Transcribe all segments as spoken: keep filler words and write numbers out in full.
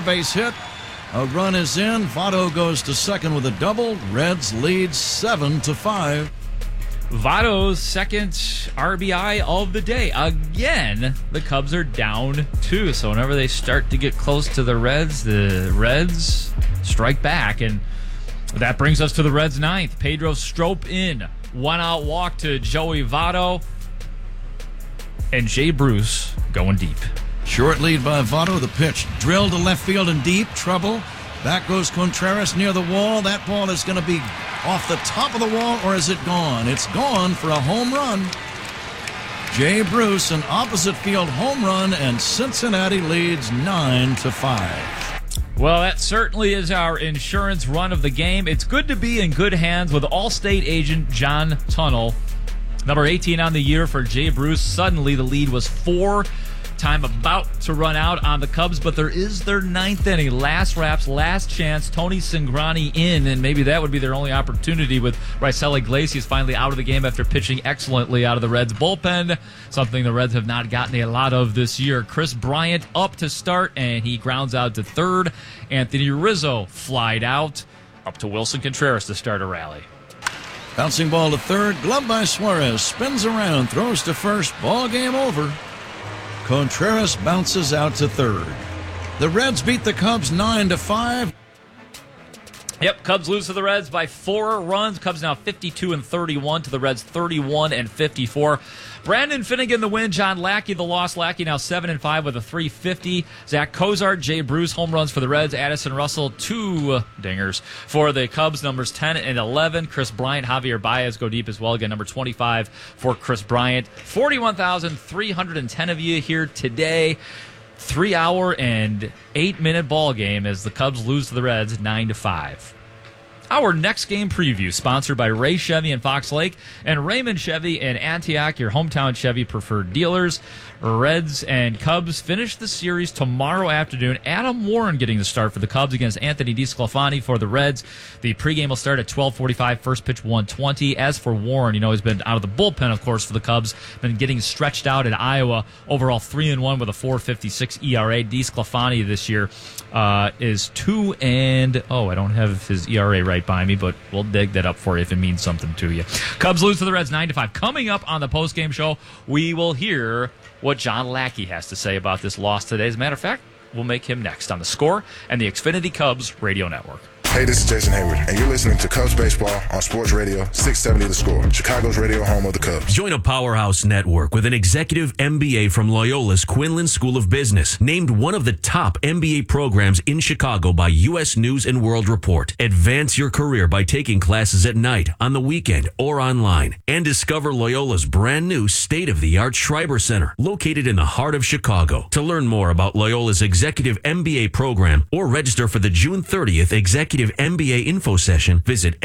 base hit. A run is in. Votto goes to second with a double. Reds lead seven to five. Votto's second R B I of the day. Again, the Cubs are down two. So whenever they start to get close to the Reds, the Reds strike back. And that brings us to the Reds' ninth. Pedro Strop in. One out walk to Joey Votto. And Jay Bruce going deep. Short lead by Votto. The pitch drilled to left field in deep trouble. Back goes Contreras near the wall. That ball is going to be off the top of the wall, or is it gone? It's gone for a home run. Jay Bruce, an opposite field home run, and Cincinnati leads nine to five. Well, that certainly is our insurance run of the game. It's good to be in good hands with Allstate agent John Tunnell. Number eighteen on the year for Jay Bruce. Suddenly the lead was four. Time about to run out on the Cubs, but there is their ninth inning. Last wraps, last chance. Tony Cingrani in, and maybe that would be their only opportunity with Raisel Iglesias finally out of the game after pitching excellently out of the Reds bullpen, something the Reds have not gotten a lot of this year. Chris Bryant up to start, and he grounds out to third. Anthony Rizzo flied out. Up to Wilson Contreras to start a rally. Bouncing ball to third, glove by Suarez, spins around, throws to first, ball game over. Contreras bounces out to third. The Reds beat the Cubs nine to five. Yep, Cubs lose to the Reds by four runs. Cubs now fifty-two and thirty-one to the Reds thirty-one and fifty-four. Brandon Finnegan the win. John Lackey the loss. Lackey now seven and five with a three fifty. Zach Cozart, Jay Bruce home runs for the Reds. Addison Russell two dingers for the Cubs. Numbers ten and eleven. Chris Bryant, Javier Baez go deep as well. Again, number twenty-five for Chris Bryant. forty-one thousand three hundred ten of you here today. Three hour and eight minute ball game as the Cubs lose to the Reds nine to five. Our next game preview, sponsored by Ray Chevy in Fox Lake and Raymond Chevy in Antioch, your hometown Chevy preferred dealers. Reds and Cubs finish the series tomorrow afternoon. Adam Warren getting the start for the Cubs against Anthony DeSclafani for the Reds. The pregame will start at twelve forty-five, first pitch one twenty. As for Warren, you know, he's been out of the bullpen, of course, for the Cubs, been getting stretched out in Iowa. Overall three and one with a four fifty-six E R A. DeSclafani this year uh, is two and, oh, I don't have his E R A right by me, but we'll dig that up for you if it means something to you. Cubs lose to the Reds nine to five. Coming up on the postgame show, we will hear what John Lackey has to say about this loss today. As a matter of fact, we'll make him next on The Score and the Xfinity Cubs radio network. Hey, this is Jason Hayward, and you're listening to Cubs Baseball on Sports Radio six seventy The Score, Chicago's radio home of the Cubs. Join a powerhouse network with an executive M B A from Loyola's Quinlan School of Business, named one of the top M B A programs in Chicago by U S News and World Report. Advance your career by taking classes at night, on the weekend, or online. And discover Loyola's brand new state-of-the-art Schreiber Center, located in the heart of Chicago. To learn more about Loyola's executive M B A program or register for the June thirtieth executive M B A info session, visit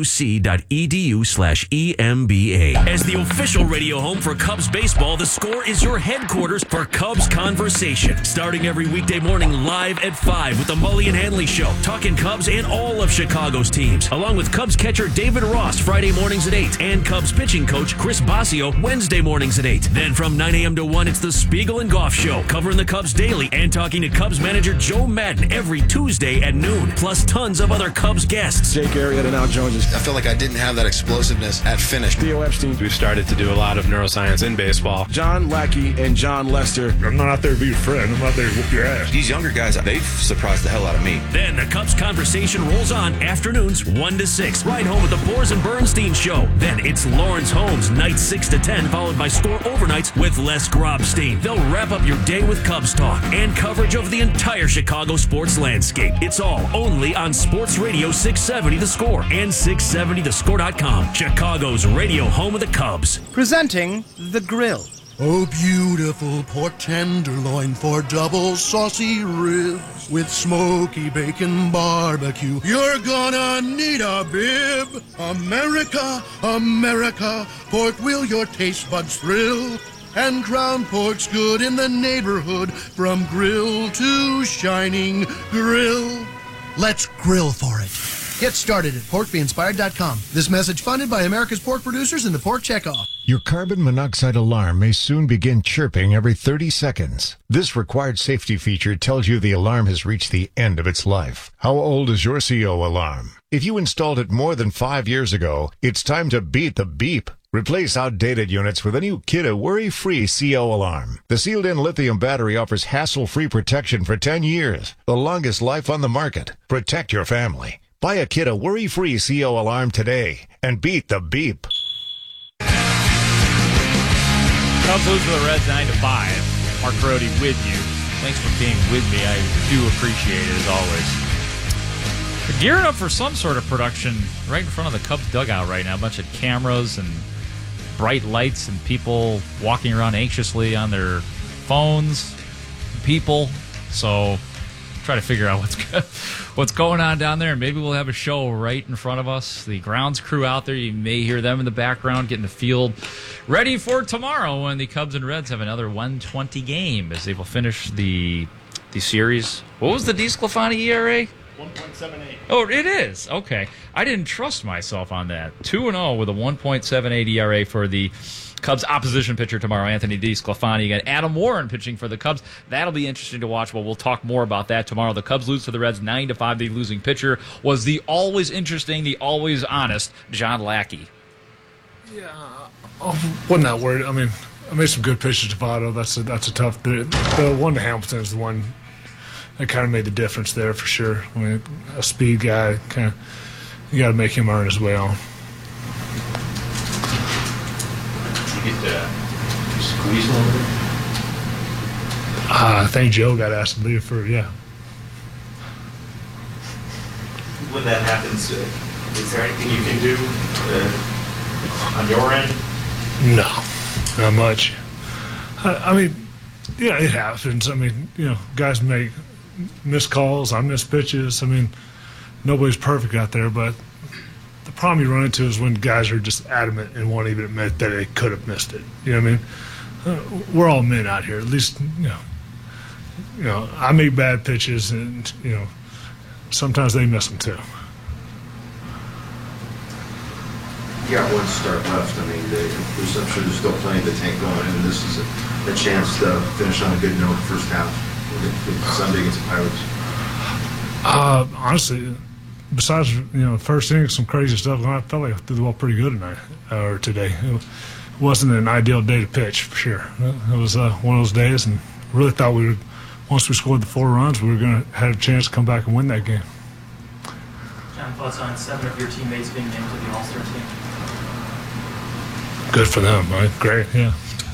luc.edu slash EMBA. As the official radio home for Cubs baseball, The Score is your headquarters for Cubs conversation. Starting every weekday morning live at five with the Mully and Hanley Show, talking Cubs and all of Chicago's teams, along with Cubs catcher David Ross Friday mornings at eight, and Cubs pitching coach Chris Basio Wednesday mornings at eight. Then from nine a.m. to one, it's the Spiegel and Goff Show, covering the Cubs daily and talking to Cubs manager Joe Madden every Tuesday at noon, plus tons of other Cubs guests. Jake Arrieta and Al Jones. I feel like I didn't have that explosiveness at finish. Theo Epstein. We've started to do a lot of neuroscience in baseball. John Lackey and John Lester. I'm not out there to be your friend. I'm out there to whoop your ass. These younger guys, they've surprised the hell out of me. Then the Cubs conversation rolls on afternoons one to six. Right home with the Boers and Bernstein Show. Then it's Lawrence Holmes, nights six to ten, followed by Score Overnights with Les Grobstein. They'll wrap up your day with Cubs talk and coverage of the entire Chicago sports landscape. It's all only on Sports Radio six seventy The Score and six seventy the score dot com, Chicago's radio home of the Cubs. Presenting The Grill. Oh, beautiful pork tenderloin for double saucy ribs with smoky bacon barbecue. You're gonna need a bib. America, America, pork will your taste buds thrill. And Crown Pork's good in the neighborhood, from grill to shining grill. Let's grill for it. Get started at pork be inspired dot com. This message funded by America's pork producers and the Pork Checkoff. Your carbon monoxide alarm may soon begin chirping every thirty seconds. This required safety feature tells you the alarm has reached the end of its life. How old is your C O alarm? If you installed it more than five years ago, it's time to beat the beep. Replace outdated units with a new Kidde worry-free C O alarm. The sealed-in lithium battery offers hassle-free protection for ten years, the longest life on the market. Protect your family. Buy a Kidde worry-free C O alarm today and beat the beep. Cubs lose to the Reds nine to five. Mark Grody with you. Thanks for being with me. I do appreciate it as always. We're gearing up for some sort of production right in front of the Cubs dugout right now. A bunch of cameras and bright lights and people walking around anxiously on their phones. People. So try to figure out what's what's going on down there, and maybe we'll have a show right in front of us. The grounds crew out there, you may hear them in the background getting the field ready for tomorrow when the Cubs and Reds have another one twenty game as they will finish the the series. What was the DeSclafani E R A? one point seven eight. Oh, it is. Okay. I didn't trust myself on that. two and oh with a one point seven eight E R A for the Cubs opposition pitcher tomorrow, Anthony DeSclafani. Again, Adam Warren pitching for the Cubs. That'll be interesting to watch, but we'll talk more about that tomorrow. The Cubs lose to the Reds nine to five. The losing pitcher was the always interesting, the always honest John Lackey. Yeah, I wasn't that worried. I mean, I made some good pitches to Votto. That's a, that's a tough. The, the one to Hamilton is the one that kind of made the difference there for sure. I mean, a speed guy, kind of, you got to make him earn his way on. Did you get the squeeze a little bit? Uh, I think Joe got asked to leave for, yeah. When that happens, uh, is there anything you can do uh, on your end? No, not much. I, I mean, yeah, it happens. I mean, you know, guys make missed calls, I miss pitches. I mean, nobody's perfect out there, but the problem you run into is when guys are just adamant and won't even admit that they could have missed it. You know what I mean? Uh, we're all men out here. At least, you know, you know, I make bad pitches, and you know, sometimes they miss them too. You got one start left. I mean, they, there's, I'm sure there's still plenty of the tank going, and this is a, a chance to finish on a good note first half with Sunday against the Pirates. Uh, honestly, besides, you know, first inning, some crazy stuff, I felt like I did the ball pretty good tonight, uh, or today. It wasn't an ideal day to pitch, for sure. It was uh, one of those days, and really thought we would, once we scored the four runs, we were going to have a chance to come back and win that game. John, thoughts on seven of your teammates being named to the All-Star team? Good for them, right? Great, yeah.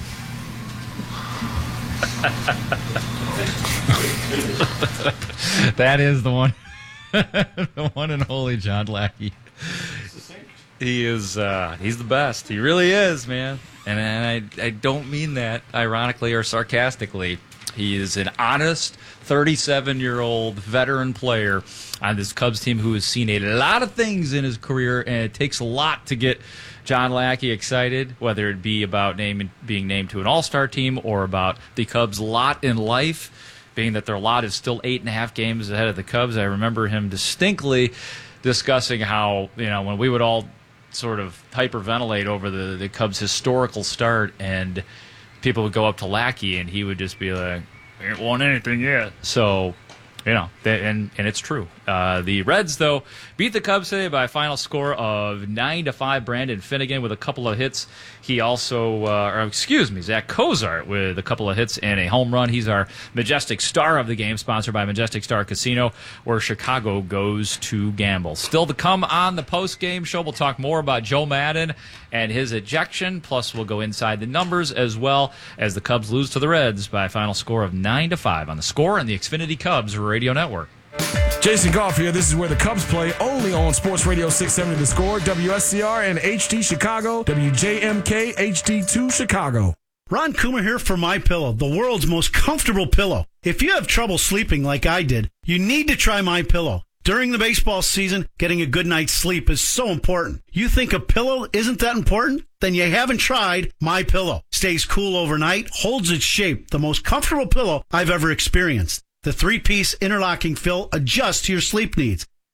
That is the one, the one and only John Lackey. He is, uh, he's the best. He really is, man. And, and I, I don't mean that ironically or sarcastically. He is an honest thirty-seven-year-old veteran player on this Cubs team who has seen a lot of things in his career, and it takes a lot to get John Lackey excited, whether it be about name, being named to an all-star team or about the Cubs' lot in life, being that their lot is still eight and a half games ahead of the Cubs. I remember him distinctly discussing how, you know, when we would all sort of hyperventilate over the, the Cubs' historical start, and people would go up to Lackey, and he would just be like, ain't won anything yet. So, you know, and and it's true. Uh, the Reds, though, beat the Cubs today by a final score of nine to five. Brandon Finnegan with a couple of hits. He also, uh, or excuse me, Zach Cozart with a couple of hits and a home run. He's our Majestic Star of the game, sponsored by Majestic Star Casino, where Chicago goes to gamble. Still to come on the post-game show, we'll talk more about Joe Maddon and his ejection. Plus, we'll go inside the numbers as well as the Cubs lose to the Reds by a final score of nine to five on the Score and the Xfinity Cubs Radio Network. Jason Goff here. This is where the Cubs play, only on Sports Radio six seventy The Score, W S C R and H D Chicago, W J M K H D two Chicago. Ron Kuma here for MyPillow, the world's most comfortable pillow. If you have trouble sleeping like I did, you need to try MyPillow. During the baseball season, getting a good night's sleep is so important. You think a pillow isn't that important? Then you haven't tried MyPillow. Stays cool overnight, holds its shape, the most comfortable pillow I've ever experienced. The three-piece interlocking fill adjusts to your sleep needs.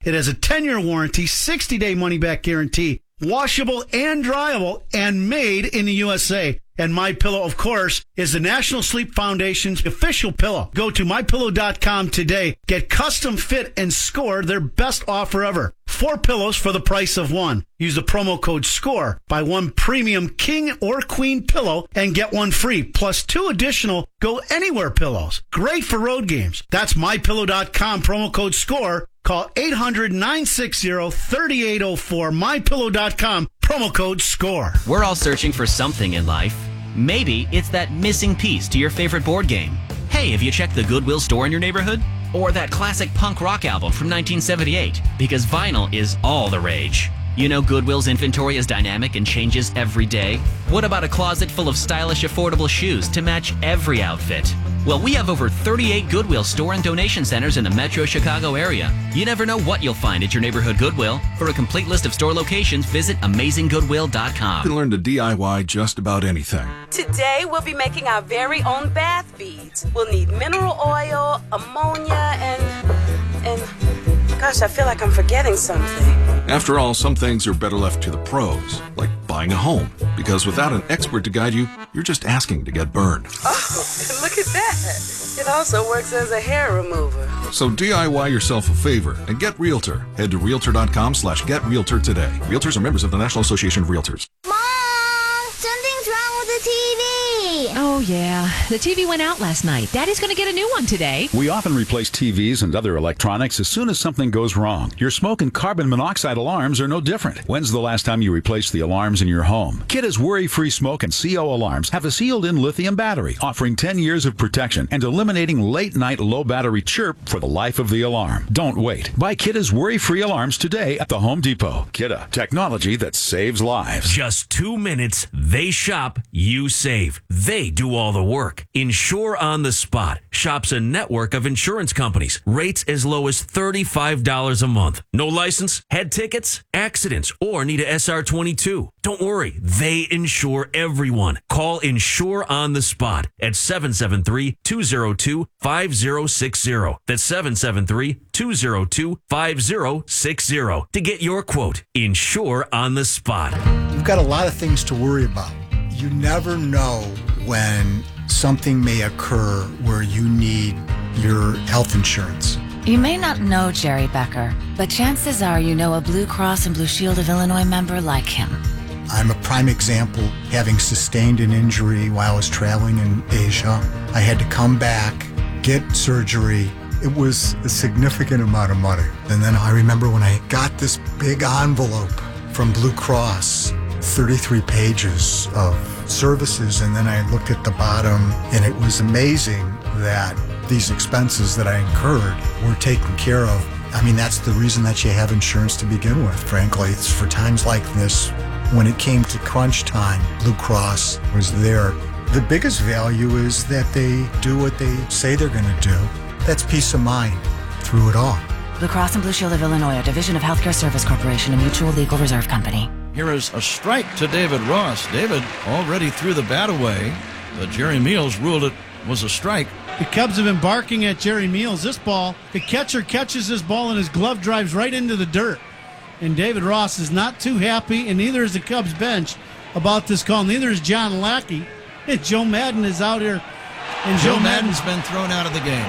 It has a ten-year warranty, sixty-day money-back guarantee, washable and dryable, and made in the U S A. And MyPillow, of course, is the National Sleep Foundation's official pillow. Go to my pillow dot com today. Get custom fit and score their best offer ever. Four pillows for the price of one. Use the promo code SCORE. Buy one premium king or queen pillow and get one free. Plus two additional Go Anywhere pillows. Great for road games. That's my pillow dot com, promo code SCORE. Call eight hundred, nine six zero, three eight zero four. my pillow dot com, promo code SCORE. We're all searching for something in life. Maybe it's that missing piece to your favorite board game. Hey, have you checked the Goodwill store in your neighborhood? Or that classic punk rock album from nineteen seventy-eight? Because vinyl is all the rage. You know Goodwill's inventory is dynamic and changes every day? What about a closet full of stylish, affordable shoes to match every outfit? Well, we have over thirty-eight Goodwill store and donation centers in the metro Chicago area. You never know what you'll find at your neighborhood Goodwill. For a complete list of store locations, visit amazing goodwill dot com. You can learn to D I Y just about anything. Today, we'll be making our very own bath beads. We'll need mineral oil, ammonia, and... and... Gosh, I feel like I'm forgetting something. After all, some things are better left to the pros, like buying a home. Because without an expert to guide you, you're just asking to get burned. Oh, look at that. It also works as a hair remover. So D I Y yourself a favor and get Realtor. Head to realtor dot com slash get realtor today. Realtors are members of the National Association of Realtors. Mom, something's wrong with the T V. Oh, yeah. The T V went out last night. Daddy's going to get a new one today. We often replace T Vs and other electronics as soon as something goes wrong. Your smoke and carbon monoxide alarms are no different. When's the last time you replaced the alarms in your home? Kidda's worry-free smoke and C O alarms have a sealed-in lithium battery, offering ten years of protection and eliminating late-night low-battery chirp for the life of the alarm. Don't wait. Buy Kidda's worry-free alarms today at the Home Depot. Kidda, technology that saves lives. Just two minutes. They shop, you save. They do all the work. Insure on the Spot shops a network of insurance companies. Rates as low as thirty-five dollars a month. No license, head tickets, accidents, or need a S R twenty-two. Don't worry, they insure everyone. Call Insure on the Spot at seven seven three, two zero two, five zero six zero. That's seven seven three, two zero two, five zero six zero to get your quote. Insure on the Spot. You've got a lot of things to worry about. You never know when something may occur where you need your health insurance. You may not know Jerry Becker, but chances are you know a Blue Cross and Blue Shield of Illinois member like him. I'm a prime example, having sustained an injury while I was traveling in Asia. I had to come back, get surgery. It was a significant amount of money. And then I remember when I got this big envelope from Blue Cross, thirty-three pages of services, and then I looked at the bottom, and it was amazing that these expenses that I incurred were taken care of. I mean, that's the reason that you have insurance to begin with, frankly. It's for times like this. When it came to crunch time, Blue Cross was there. The biggest value is that they do what they say they're going to do. That's peace of mind through it all. Blue Cross and Blue Shield of Illinois, a division of Healthcare Service Corporation, a mutual legal reserve company. Here is a strike to David Ross. David already threw the bat away, but Jerry Meals ruled it was a strike. The Cubs have been barking at Jerry Meals. This ball, the catcher catches this ball and his glove drives right into the dirt. And David Ross is not too happy, and neither is the Cubs bench about this call. Neither is John Lackey. And Joe Madden is out here. And Joe, Joe Madden's been thrown out of the game.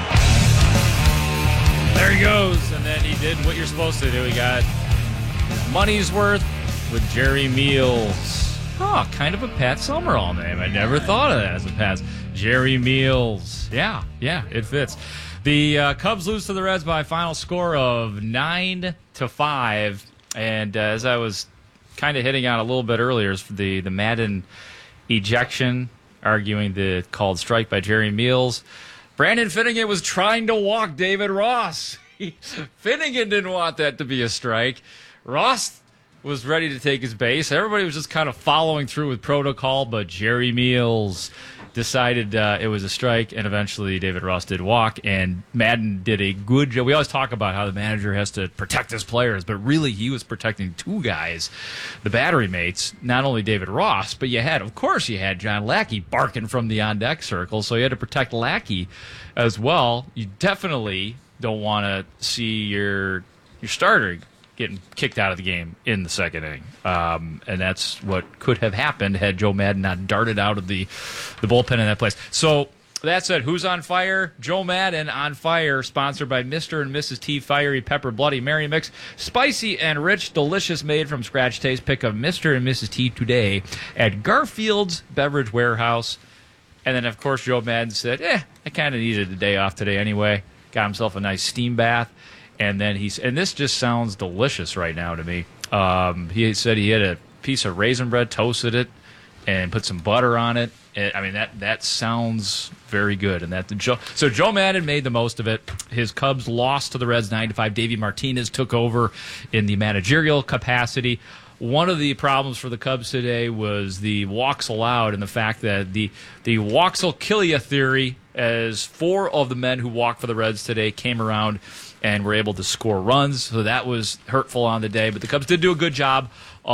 There he goes, and then he did what you're supposed to do. He got money's worth with Jerry Meals. Oh, kind of a Pat Summerall name. I never thought of that as a Pat. Jerry Meals. Yeah, yeah, it fits. The uh, Cubs lose to the Reds by a final score of nine to five. And uh, as I was kind of hitting on a little bit earlier, is the the Madden ejection, arguing the called strike by Jerry Meals. Brandon Finnegan was trying to walk David Ross. He, Finnegan didn't want that to be a strike. Ross was ready to take his base. Everybody was just kind of following through with protocol, but Jerry Meals decided uh, it was a strike, and eventually David Ross did walk, and Madden did a good job. We always talk about how the manager has to protect his players, but really he was protecting two guys, the battery mates, not only David Ross, but you had, of course, you had John Lackey barking from the on-deck circle, so you had to protect Lackey as well. You definitely don't want to see your your starter getting kicked out of the game in the second inning. Um, and that's what could have happened had Joe Maddon not darted out of the, the bullpen in that place. So that said, who's on fire? Joe Maddon on fire, sponsored by Mister and Missus T Fiery Pepper Bloody Mary Mix. Spicy and rich, delicious, made from scratch taste. Pick up Mister and Missus T today at Garfield's Beverage Warehouse. And then, of course, Joe Maddon said, eh, I kind of needed a day off today anyway. Got himself a nice steam bath. And then he's, and this just sounds delicious right now to me. Um, he said he had a piece of raisin bread, toasted it, and put some butter on it. And, I mean, that that sounds very good. And that the Joe, so Joe Maddon made the most of it. His Cubs lost to the Reds nine to five. Davey Martinez took over in the managerial capacity. One of the problems for the Cubs today was the walks allowed and the fact that the the walks will kill you theory, as four of the men who walked for the Reds today came around and were able to score runs. So that was hurtful on the day. But the Cubs did do a good job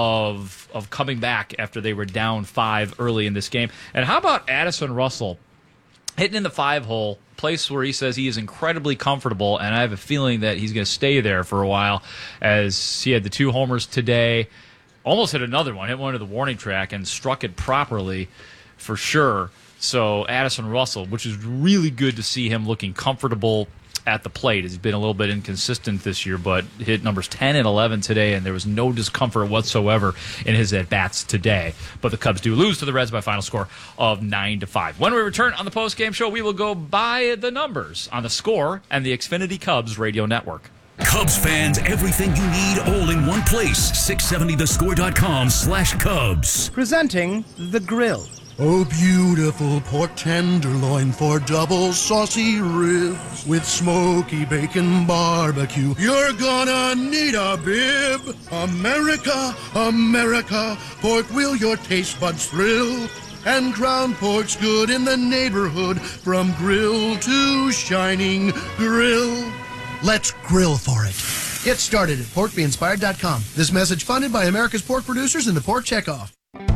of of coming back after they were down five early in this game. And how about Addison Russell hitting in the five hole, place where he says he is incredibly comfortable, and I have a feeling that he's going to stay there for a while, as he had the two homers today. Almost hit another one, hit one to the warning track and struck it properly for sure. So Addison Russell, which is really good to see him looking comfortable at the plate. He's been a little bit inconsistent this year, but hit numbers ten and eleven today, and there was no discomfort whatsoever in his at-bats today. But the Cubs do lose to the Reds by a final score of nine to five. When we return on the post-game show, we will go by the numbers on the Score and the Xfinity Cubs radio network. Cubs fans, everything you need all in one place. six seventy the score dot com slash Cubs. Presenting The Grill. Oh, beautiful pork tenderloin for double saucy ribs with smoky bacon barbecue. You're gonna need a bib. America, America, pork will your taste buds thrill. And ground pork's good in the neighborhood, from grill to shining grill. Let's grill for it. Get started at pork be inspired dot com. This message funded by America's pork producers and the Pork Checkoff.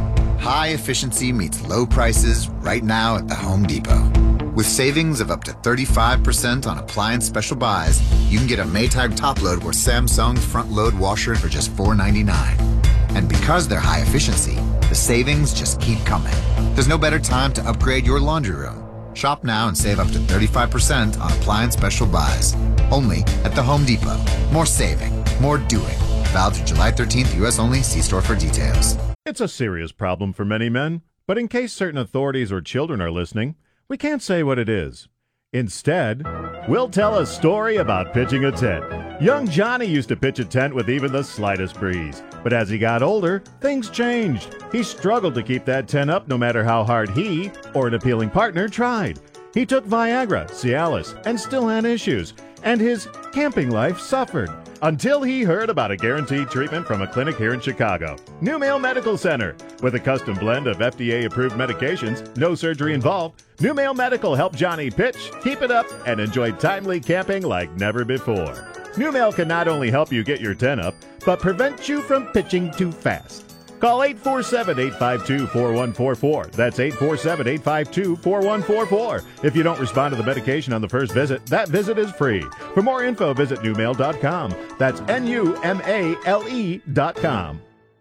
High efficiency meets low prices right now at the Home Depot. With savings of up to thirty-five percent on appliance special buys, you can get a Maytag top load or Samsung front load washer for just four ninety-nine. And because they're high efficiency, the savings just keep coming. There's no better time to upgrade your laundry room. Shop now and save up to thirty-five percent on appliance special buys. Only at the Home Depot. More saving, more doing. Valid through July thirteenth, U S only. See store for details. It's a serious problem for many men, but in case certain authorities or children are listening, we can't say what it is. Instead, we'll tell a story about pitching a tent. Young Johnny used to pitch a tent with even the slightest breeze, but as he got older, things changed. He struggled to keep that tent up no matter how hard he or an appealing partner tried. He took Viagra, Cialis, and still had issues, and his camping life suffered. Until he heard about a guaranteed treatment from a clinic here in Chicago. New Mail Medical Center. With a custom blend of F D A-approved medications, no surgery involved, New Mail Medical helped Johnny pitch, keep it up, and enjoy timely camping like never before. New Mail can not only help you get your tent up, but prevent you from pitching too fast. Call eight four seven, eight five two, four one four four. That's eight four seven, eight five two, four one four four. If you don't respond to the medication on the first visit, that visit is free. For more info, visit new mail dot com. That's N U M A L E dot com.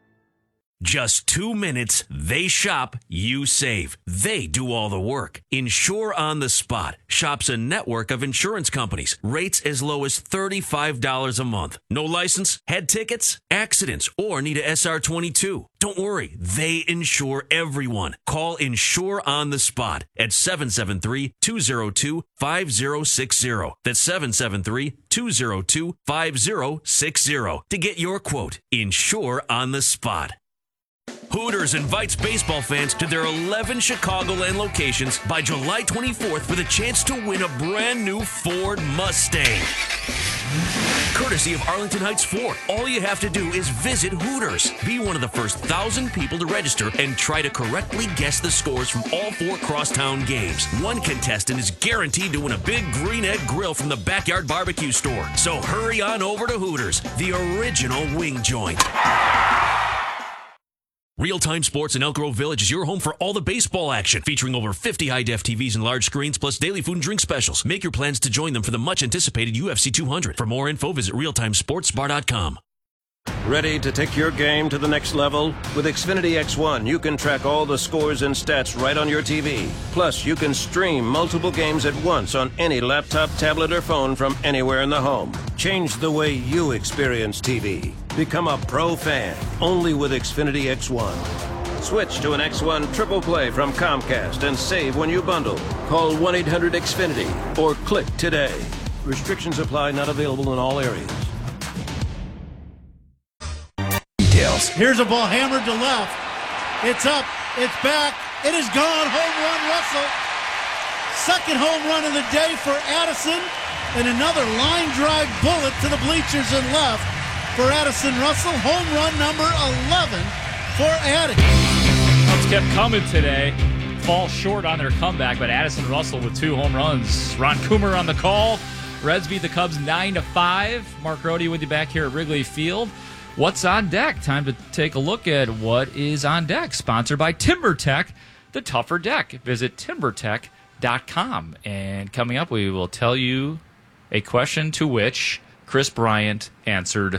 Just two minutes, they shop, you save. They do all the work. Insure on the Spot shops a network of insurance companies. Rates as low as thirty-five dollars a month. No license, head tickets, accidents, or need a S R twenty-two. Don't worry, they insure everyone. Call Insure on the Spot at seven seven three, two zero two, five zero six zero. That's seven seven three, two zero two, five zero six zero to get your quote. Insure on the Spot. Hooters invites baseball fans to their eleven Chicagoland locations by July twenty-fourth with a chance to win a brand new Ford Mustang. Courtesy of Arlington Heights Ford. All you have to do is visit Hooters. Be one of the first thousand people to register and try to correctly guess the scores from all four crosstown games. One contestant is guaranteed to win a big green egg grill from the Backyard Barbecue Store. So hurry on over to Hooters, the original wing joint. Real-Time Sports in Elk Grove Village is your home for all the baseball action, featuring over fifty high-def T Vs and large screens, plus daily food and drink specials. Make your plans to join them for the much-anticipated U F C two hundred. For more info, visit real time sports bar dot com. Ready to take your game to the next level? With Xfinity X one, you can track all the scores and stats right on your T V. Plus, you can stream multiple games at once on any laptop, tablet, or phone from anywhere in the home. Change the way you experience T V. Become a pro fan, only with Xfinity X one. Switch to an X one Triple Play from Comcast and save when you bundle. Call one eight hundred X Finity or click today. Restrictions apply, not available in all areas. Details. Here's a ball hammered to left. It's up. It's back. It is gone. Home run, Russell. Second home run of the day for Addison. And another line drive bullet to the bleachers and left for Addison Russell. Home run number eleven for Addie. Cubs kept coming today. Fall short on their comeback, but Addison Russell with two home runs. Ron Coomer on the call. Reds beat the Cubs nine to five. Mark Rohde with you back here at Wrigley Field. What's on deck? Time to take a look at what is on deck. Sponsored by TimberTech, the tougher deck. Visit timber tech dot com. And coming up, we will tell you a question to which Chris Bryant answered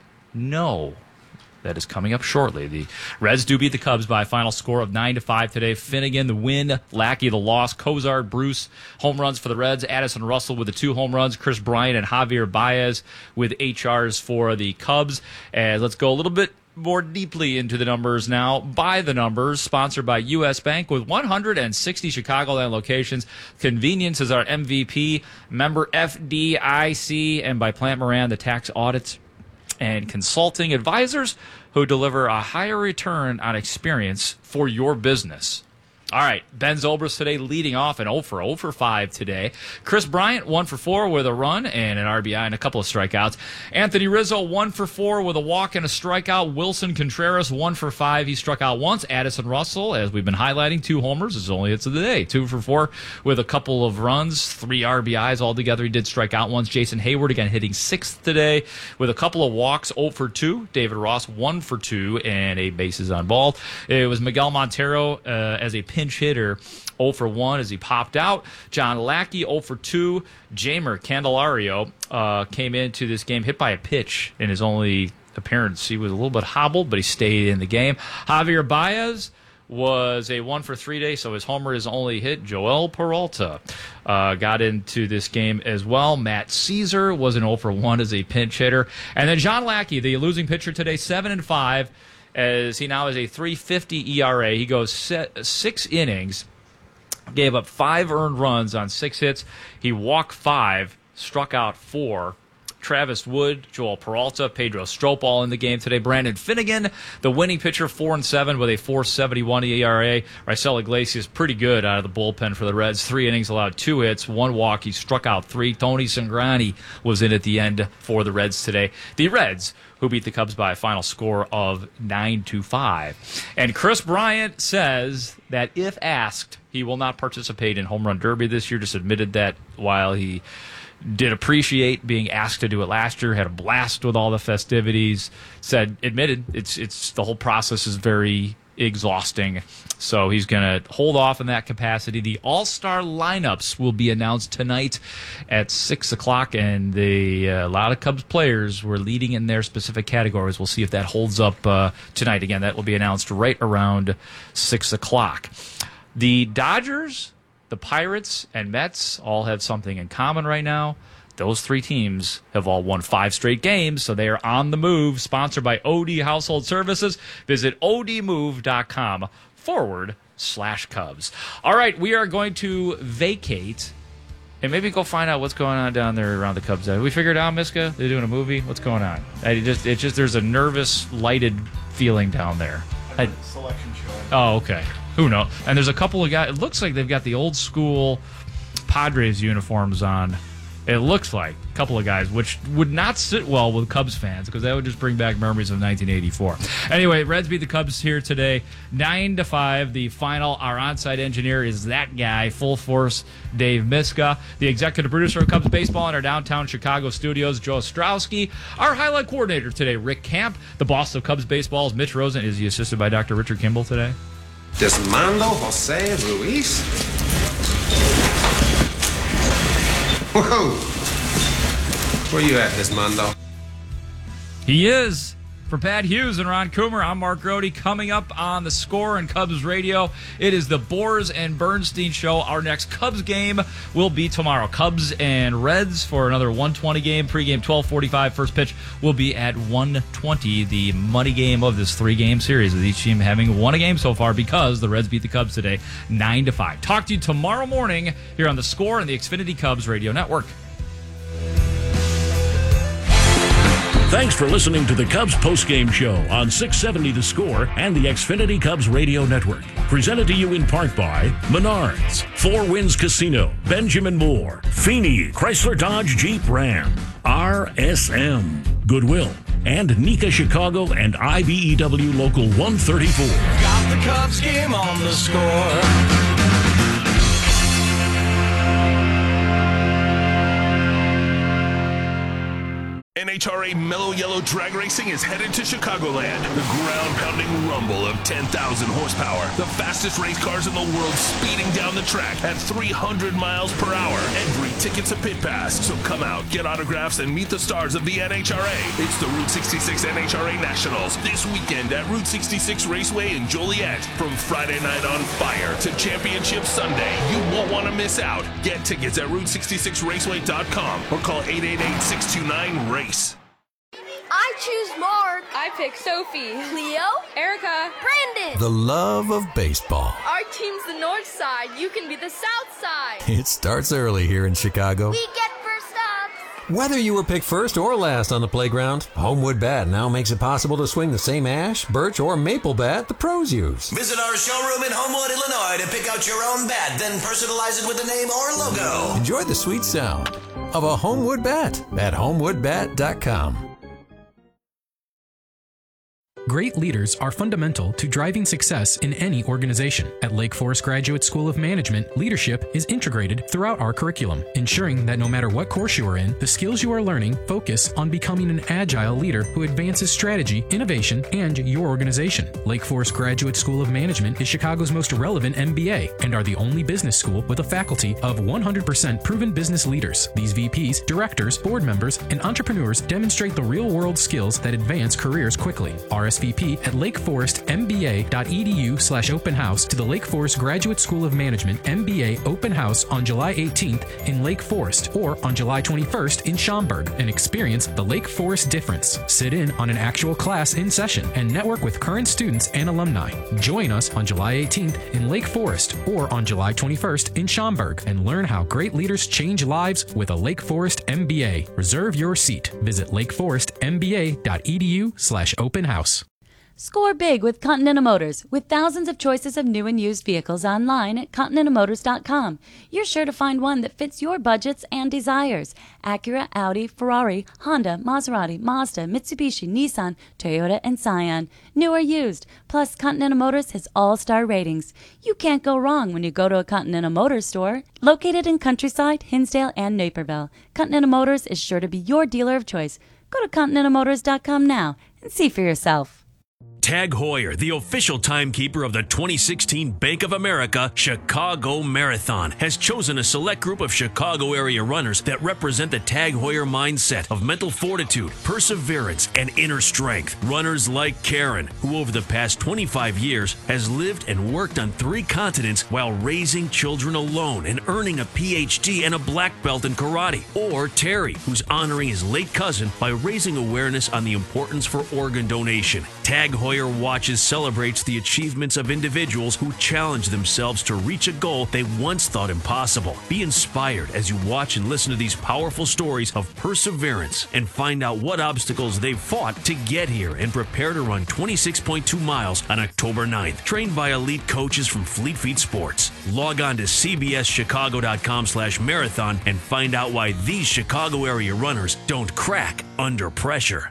no. That is coming up shortly. The Reds do beat the Cubs by a final score of nine to five today. Finnegan, the win. Lackey, the loss. Cozart, Bruce, home runs for the Reds. Addison Russell with the two home runs. Chris Bryant and Javier Baez with H Rs for the Cubs. And let's go a little bit more deeply into the numbers now. By the numbers, sponsored by U S Bank with one hundred sixty Chicagoland locations. Convenience is our M V P. Member F D I C, and by Plant Moran, the tax audits and consulting advisors who deliver a higher return on experience for your business. All right, Ben Zobrist today leading off an oh for oh for five today. Chris Bryant, one for four with a run and an R B I and a couple of strikeouts. Anthony Rizzo, one for four with a walk and a strikeout. Wilson Contreras, one for five. He struck out once. Addison Russell, as we've been highlighting, two homers. His only hits of the day. Two for four with a couple of runs, three R B Is altogether. He did strike out once. Jason Hayward, again, hitting sixth today with a couple of walks, oh for two. David Ross, one for two, and eight bases on ball. It was Miguel Montero uh, as a pinch hitter, oh for one as he popped out. John Lackey, oh for two. Jamer Candelario uh, came into this game hit by a pitch in his only appearance. He was a little bit hobbled, but he stayed in the game. Javier Baez was a one for three day, so his homer is only hit. Joel Peralta uh, got into this game as well. Matt Caesar was an oh for one as a pinch hitter. And then John Lackey, the losing pitcher today, seven and five. As he now has a three fifty E R A. He goes six innings, gave up five earned runs on six hits. He walked five, struck out four. Travis Wood, Joel Peralta, Pedro Strop all in the game today. Brandon Finnegan, the winning pitcher, four and seven with a four seventy-one E R A. Raisel Iglesias, pretty good out of the bullpen for the Reds. Three innings, allowed two hits, one walk. He struck out three. Tony Sangrani was in at the end for the Reds today. The Reds, who beat the Cubs by a final score of nine to five. And Chris Bryant says that if asked, he will not participate in Home Run Derby this year. Just admitted that while he did appreciate being asked to do it last year, had a blast with all the festivities, said, admitted, it's it's the whole process is very exhausting. So he's going to hold off in that capacity. The All-Star lineups will be announced tonight at six o'clock, and the, uh, a lot of Cubs players were leading in their specific categories. We'll see if that holds up uh, tonight. Again, that will be announced right around six o'clock. The Dodgers, the Pirates, and Mets all have something in common right now. Those three teams have all won five straight games, so they are on the move. Sponsored by O D Household Services. Visit odmove.com forward slash Cubs. All right, we are going to vacate and maybe go find out what's going on down there around the Cubs. Have we figured out, Miska? They're doing a movie? What's going on? I just, it's just there's a nervous, lighted feeling down there. I, selection show. Oh, okay. Who knows? And there's a couple of guys. It looks like they've got the old school Padres uniforms on It looks like a couple of guys, which would not sit well with Cubs fans because that would just bring back memories of nineteen eighty-four. Anyway, Reds beat the Cubs here today, nine to five. The final, our on-site engineer is that guy, full force, Dave Miska. The executive producer of Cubs baseball in our downtown Chicago studios, Joe Ostrowski. Our highlight coordinator today, Rick Camp. The boss of Cubs baseball is Mitch Rosen. Is he assisted by Doctor Richard Kimball today? Desmando Jose Ruiz. Whoa! Where you at, Desmando? He is. For Pat Hughes and Ron Coomer, I'm Mark Grody. Coming up on The Score and Cubs Radio, it is the Boers and Bernstein Show. Our next Cubs game will be tomorrow. Cubs and Reds for another one twenty game. Pregame twelve forty-five. First pitch will be at one twenty. The money game of this three-game series, with each team having won a game so far because the Reds beat the Cubs today nine to five. Talk to you tomorrow morning here on The Score and the Xfinity Cubs Radio Network. Thanks for listening to the Cubs postgame show on six seventy The Score and the Xfinity Cubs Radio Network. Presented to you in part by Menards, Four Winds Casino, Benjamin Moore, Feeney, Chrysler Dodge Jeep Ram, R S M, Goodwill, and Nika Chicago and I B E W Local one thirty-four. Got the Cubs game on The Score. N H R A Mellow Yellow Drag Racing is headed to Chicagoland. The ground-pounding rumble of ten thousand horsepower. The fastest race cars in the world speeding down the track at three hundred miles per hour. Every ticket's a pit pass. So come out, get autographs, and meet the stars of the N H R A. It's the Route sixty-six N H R A Nationals this weekend at Route sixty-six Raceway in Joliet. From Friday night on fire to Championship Sunday, you won't want to miss out. Get tickets at route sixty-six raceway dot com or call eight eight eight, six two nine, race. I choose Mark. I pick Sophie. Leo. Erica. Brandon. The love of baseball. Our team's the north side. You can be the south side. It starts early here in Chicago. We get first ups. Whether you were picked first or last on the playground, Homewood Bat now makes it possible to swing the same ash, birch, or maple bat the pros use. Visit our showroom in Homewood, Illinois to pick out your own bat, then personalize it with a name or logo. Enjoy the sweet sound of a Homewood Bat at homewood bat dot com. Great leaders are fundamental to driving success in any organization. At Lake Forest Graduate School of Management, leadership is integrated throughout our curriculum, ensuring that no matter what course you are in, the skills you are learning focus on becoming an agile leader who advances strategy, innovation, and your organization. Lake Forest Graduate School of Management is Chicago's most relevant M B A and are the only business school with a faculty of one hundred percent proven business leaders. These V Ps, directors, board members, and entrepreneurs demonstrate the real-world skills that advance careers quickly. R S V P at lakeforestmba.edu slash open house to the Lake Forest Graduate School of Management M B A open house on July eighteenth in Lake Forest or on July twenty-first in Schaumburg and experience the Lake Forest difference. Sit in on an actual class in session and network with current students and alumni. Join us on July eighteenth in Lake Forest or on July twenty-first in Schaumburg and learn how great leaders change lives with a Lake Forest M B A. Reserve your seat. Visit lakeforestmba.edu slash open house. Score big with Continental Motors. With thousands of choices of new and used vehicles online at continental motors dot com. You're sure to find one that fits your budgets and desires. Acura, Audi, Ferrari, Honda, Maserati, Mazda, Mitsubishi, Nissan, Toyota, and Scion. New or used. Plus, Continental Motors has all-star ratings. You can't go wrong when you go to a Continental Motors store. Located in Countryside, Hinsdale, and Naperville, Continental Motors is sure to be your dealer of choice. Go to continental motors dot com now and see for yourself. Tag Heuer, the official timekeeper of the twenty sixteen Bank of America Chicago Marathon, has chosen a select group of Chicago area runners that represent the Tag Heuer mindset of mental fortitude, perseverance, and inner strength. Runners like Karen, who over the past twenty-five years has lived and worked on three continents while raising children alone and earning a P H D and a black belt in karate. Or Terry, who's honoring his late cousin by raising awareness on the importance for organ donation. Tag Heuer Moyer Watches celebrates the achievements of individuals who challenge themselves to reach a goal they once thought impossible. Be inspired as you watch and listen to these powerful stories of perseverance and find out what obstacles they've fought to get here and prepare to run twenty-six point two miles on October ninth. Trained by elite coaches from Fleet Feet Sports. Log on to c b s chicago dot com slash marathon and find out why these Chicago area runners don't crack under pressure.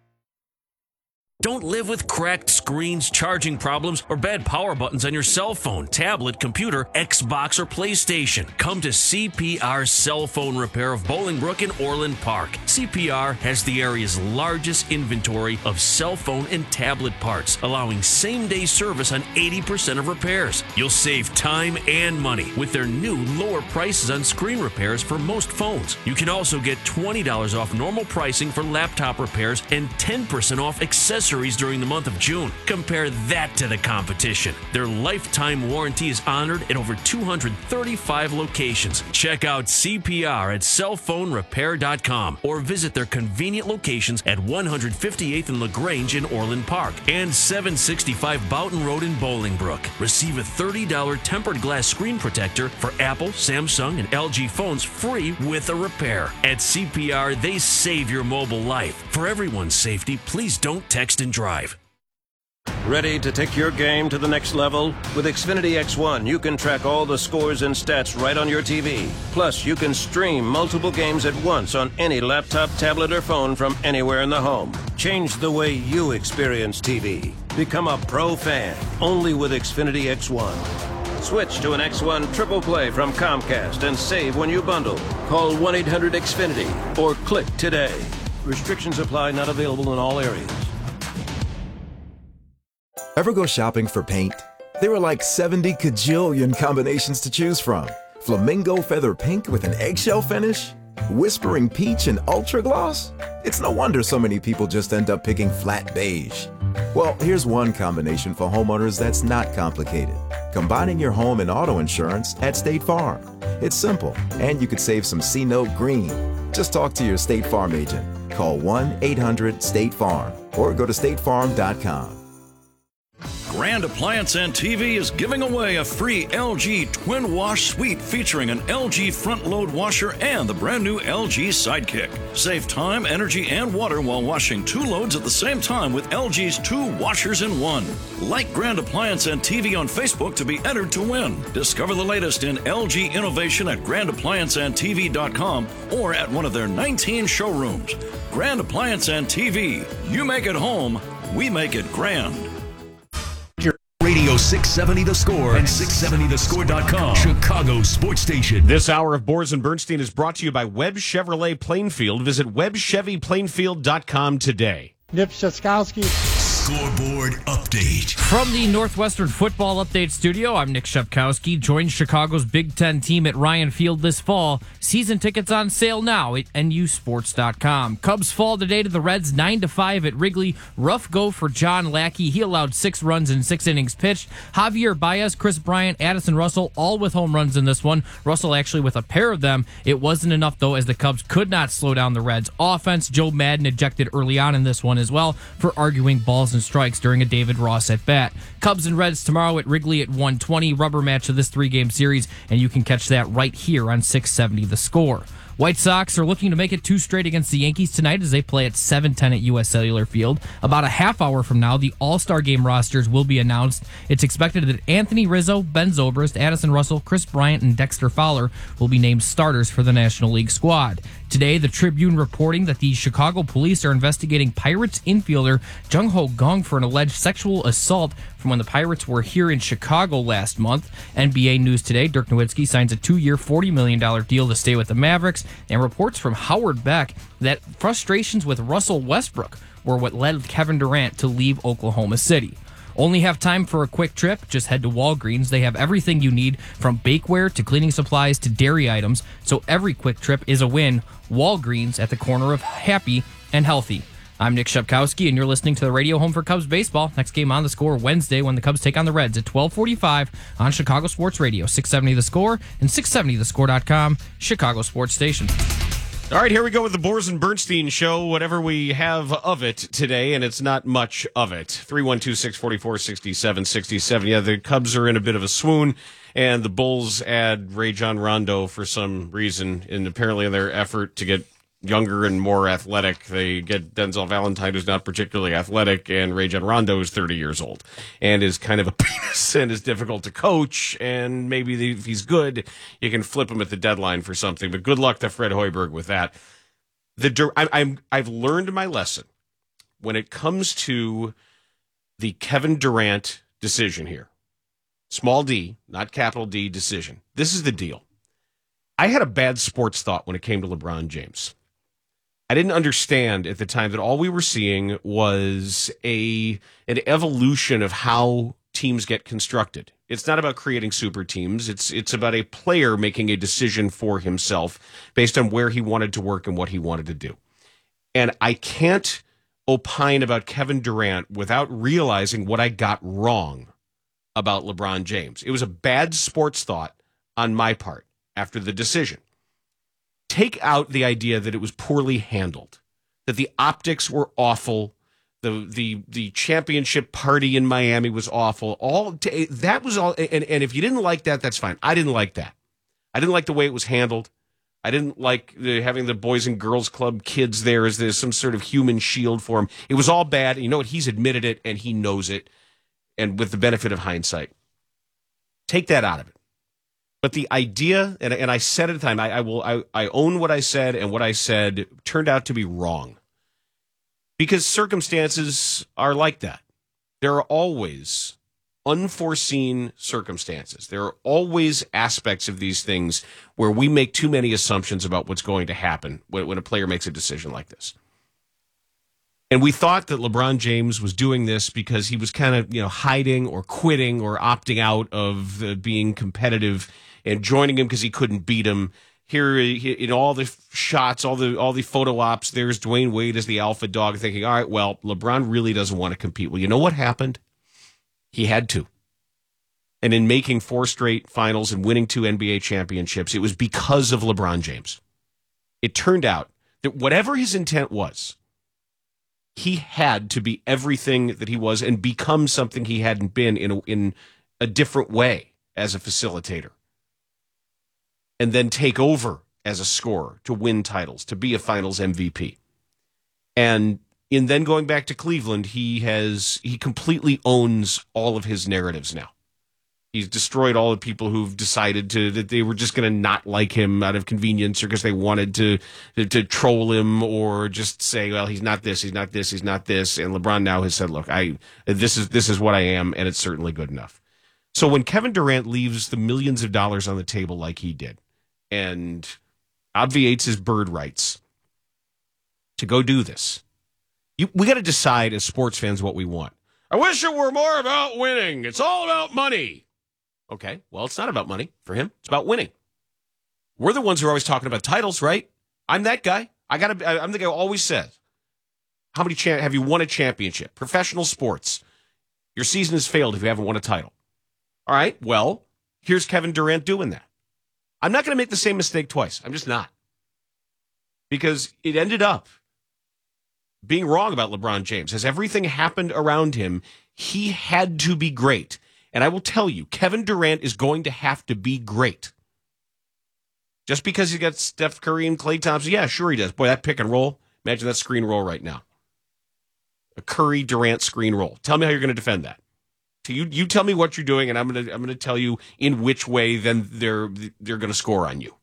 Don't live with cracked screens, charging problems, or bad power buttons on your cell phone, tablet, computer, Xbox, or PlayStation. Come to C P R Cell Phone Repair of Bolingbrook and Orland Park. C P R has the area's largest inventory of cell phone and tablet parts, allowing same-day service on eighty percent of repairs. You'll save time and money with their new lower prices on screen repairs for most phones. You can also get twenty dollars off normal pricing for laptop repairs and ten percent off accessories during the month of June. Compare that to the competition. Their lifetime warranty is honored at over two hundred thirty-five locations. Check out C P R at cell phone repair dot com or visit their convenient locations at one fifty-eighth and LaGrange in Orland Park and seven sixty-five Boughton Road in Bolingbrook. Receive a thirty dollars tempered glass screen protector for Apple, Samsung, and L G phones free with a repair. At C P R, they save your mobile life. For everyone's safety, please don't text and drive. Ready to take your game to the next level? With Xfinity X one, you can track all the scores and stats right on your T V. Plus, you can stream multiple games at once on any laptop, tablet, or phone from anywhere in the home. Change the way you experience T V. Become a pro fan, only with Xfinity X one. Switch to an X one Triple Play from Comcast and save when you bundle. Call one eight hundred X Finity or click today. Restrictions apply, not available in all areas. Ever go shopping for paint? There are like seventy kajillion combinations to choose from. Flamingo feather pink with an eggshell finish? Whispering peach and ultra gloss? It's no wonder so many people just end up picking flat beige. Well, here's one combination for homeowners that's not complicated. Combining your home and auto insurance at State Farm. It's simple, and you could save some C-Note green. Just talk to your State Farm agent. Call one eight hundred state farm or go to state farm dot com. Grand Appliance and T V is giving away a free L G Twin Wash Suite featuring an L G front load washer and the brand new L G Sidekick. Save time, energy, and water while washing two loads at the same time with L G's two washers in one. Like Grand Appliance and T V on Facebook to be entered to win. Discover the latest in L G innovation at grand appliance and t v dot com or at one of their nineteen showrooms. Grand Appliance and T V. You make it home, we make it grand. Radio six seventy The Score and six seventy the score dot com, Chicago Sports Station. This hour of Boers and Bernstein is brought to you by Webb Chevrolet Plainfield. Visit webb chevy plainfield dot com today. Nip Sheskowski. Scoreboard update. From the Northwestern Football Update Studio, I'm Nick Shepkowski. Join Chicago's Big Ten team at Ryan Field this fall. Season tickets on sale now at N U sports dot com. Cubs fall today to the Reds nine to five at Wrigley. Rough go for John Lackey. He allowed six runs in six innings pitched. Javier Baez, Chris Bryant, Addison Russell, all with home runs in this one. Russell actually with a pair of them. It wasn't enough, though, as the Cubs could not slow down the Reds' offense. Joe Madden ejected early on in this one as well for arguing balls and strikes during a David Ross at bat. Cubs and Reds tomorrow at Wrigley at one twenty, rubber match of this three-game series, and you can catch that right here on six seventy The Score. White Sox are looking to make it two straight against the Yankees tonight as they play at seven ten at U S Cellular Field. About a half hour from now, the All-Star Game rosters will be announced. It's expected that Anthony Rizzo, Ben Zobrist, Addison Russell, Chris Bryant, and Dexter Fowler will be named starters for the National League squad. Today, the Tribune reporting that the Chicago police are investigating Pirates infielder Jung Ho Kang for an alleged sexual assault from when the Pirates were here in Chicago last month. N B A News Today, Dirk Nowitzki signs a two-year, forty million dollars deal to stay with the Mavericks, and reports from Howard Beck that frustrations with Russell Westbrook were what led Kevin Durant to leave Oklahoma City. Only have time for a quick trip? Just head to Walgreens. They have everything you need, from bakeware to cleaning supplies to dairy items, so every quick trip is a win. Walgreens at the corner of happy and healthy. I'm Nick Shepkowski, and you're listening to the radio home for Cubs baseball. Next game on The Score Wednesday when the Cubs take on the Reds at twelve forty-five on Chicago Sports Radio, six seventy The Score and six seventy the score dot com, Chicago Sports Station. All right, here we go with the Boers and Bernstein show, whatever we have of it today, and it's not much of it. three one two, six four four, six seven six seven. Yeah, the Cubs are in a bit of a swoon, and the Bulls add Rajon Rondo for some reason, and apparently in their effort to get younger and more athletic, they get Denzel Valentine, who's not particularly athletic, and Rajon Rondo is thirty years old and is kind of a penis and is difficult to coach, and maybe if he's good, you can flip him at the deadline for something, but good luck to Fred Hoiberg with that. The I, I'm, I've learned my lesson when it comes to the Kevin Durant decision here. Small d, not capital D decision. This is the deal. I had a bad sports thought when it came to LeBron James. I didn't understand at the time that all we were seeing was a an evolution of how teams get constructed. It's not about creating super teams. It's it's about a player making a decision for himself based on where he wanted to work and what he wanted to do. And I can't opine about Kevin Durant without realizing what I got wrong about LeBron James. It was a bad sports thought on my part after the decision. Take out the idea that it was poorly handled, that the optics were awful, the the the championship party in Miami was awful. All that was all, and, and if you didn't like that, that's fine. I didn't like that. I didn't like the way it was handled. I didn't like the, having the Boys and Girls Club kids there as there's some sort of human shield for him. It was all bad. And you know what? He's admitted it, and he knows it, and with the benefit of hindsight. Take that out of it. But the idea, and, and I said at the time, I, I will, I, I own what I said, and what I said turned out to be wrong. Because circumstances are like that. There are always unforeseen circumstances. There are always aspects of these things where we make too many assumptions about what's going to happen when, when a player makes a decision like this. And we thought that LeBron James was doing this because he was kind of, you know, hiding or quitting or opting out of uh, being competitive and joining him because he couldn't beat him. Here in all the shots, all the all the photo ops, there's Dwayne Wade as the alpha dog thinking, all right, well, LeBron really doesn't want to compete. Well, you know what happened? He had to. And in making four straight finals and winning two N B A championships, it was because of LeBron James. It turned out that whatever his intent was, he had to be everything that he was and become something he hadn't been in a, in a different way as a facilitator. And then take over as a scorer to win titles, to be a finals M V P. And in then going back to Cleveland, he has he completely owns all of his narratives now. He's destroyed all the people who've decided to that they were just going to not like him out of convenience or because they wanted to, to to troll him or just say, well, he's not this, he's not this, he's not this. And LeBron now has said, look, I this is this is what I am, and it's certainly good enough. So when Kevin Durant leaves the millions of dollars on the table like he did, and obviates his bird rights to go do this, you, we got to decide as sports fans what we want. I wish it were more about winning. It's all about money. Okay, well, it's not about money for him. It's about winning. We're the ones who are always talking about titles, right? I'm that guy. I got to. I'm the guy who always says, "How many cha- have you won a championship? Professional sports. Your season has failed if you haven't won a title." All right. Well, here's Kevin Durant doing that. I'm not going to make the same mistake twice. I'm just not. Because it ended up being wrong about LeBron James. As everything happened around him, he had to be great. And I will tell you, Kevin Durant is going to have to be great. Just because he got Steph Curry and Klay Thompson, yeah, sure he does. Boy, that pick and roll, imagine that screen roll right now. A Curry-Durant screen roll. Tell me how you're going to defend that. You you tell me what you're doing, and I'm gonna I'm gonna tell you in which way then they're they're gonna score on you.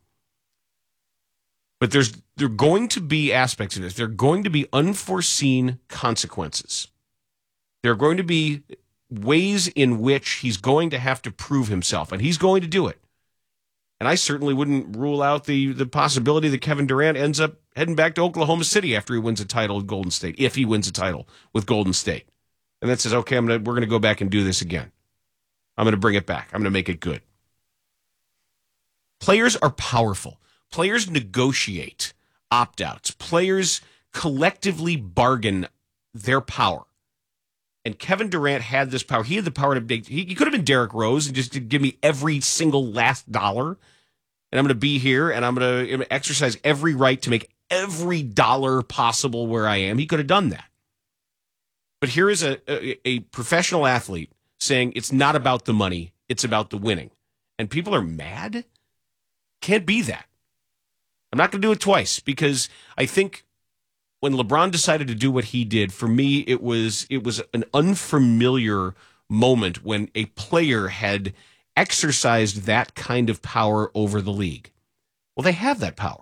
But there's there are going to be aspects of this. There are going to be unforeseen consequences. There are going to be ways in which he's going to have to prove himself, and he's going to do it. And I certainly wouldn't rule out the the possibility that Kevin Durant ends up heading back to Oklahoma City after he wins a title with Golden State, if he wins a title with Golden State. And then says, okay, I'm gonna, we're going to go back and do this again. I'm going to bring it back. I'm going to make it good. Players are powerful. Players negotiate opt-outs. Players collectively bargain their power. And Kevin Durant had this power. He had the power to make, he, he could have been Derrick Rose and just to give me every single last dollar. And I'm going to be here and I'm going to exercise every right to make every dollar possible where I am, he could have done that. But here is a, a, a professional athlete saying it's not about the money, it's about the winning. And people are mad? Can't be that. I'm not going to do it twice because I think when LeBron decided to do what he did, for me, it was it was an unfamiliar moment when a player had exercised that kind of power over the league. Well, they have that power.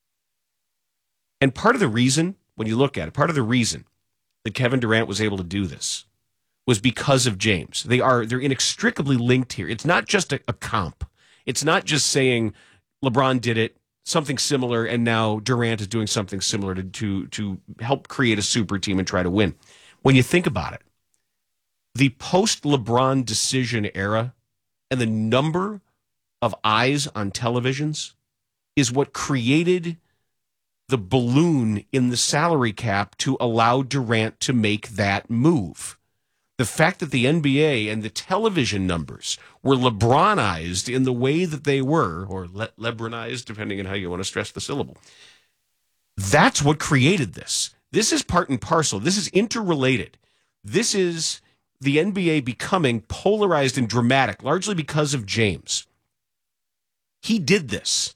And part of the reason, when you look at it, part of the reason that Kevin Durant was able to do this was because of James. They are they're inextricably linked here. It's not just a, a comp. It's not just saying LeBron did it, something similar, and now Durant is doing something similar to, to, to help create a super team and try to win. When you think about it, the post-LeBron decision era and the number of eyes on televisions is what created the balloon in the salary cap to allow Durant to make that move. The fact that the N B A and the television numbers were LeBronized in the way that they were, or Le- Lebronized, depending on how you want to stress the syllable, that's what created this. This is part and parcel. This is interrelated. This is the N B A becoming polarized and dramatic, largely because of James. He did this.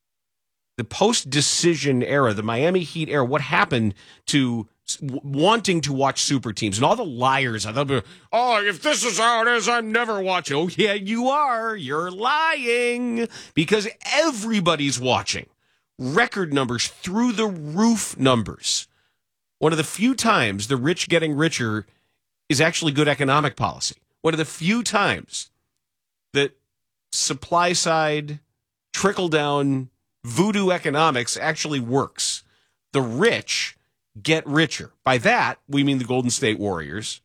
The post-decision era, the Miami Heat era, what happened to wanting to watch super teams and all the liars. I thought, oh, if this is how it is, I'm never watching. Oh, yeah, you are. You're lying because everybody's watching. Record numbers, through the roof numbers. One of the few times the rich getting richer is actually good economic policy. One of the few times that supply side, trickle down, voodoo economics actually works. The rich get richer. By that, we mean the Golden State Warriors,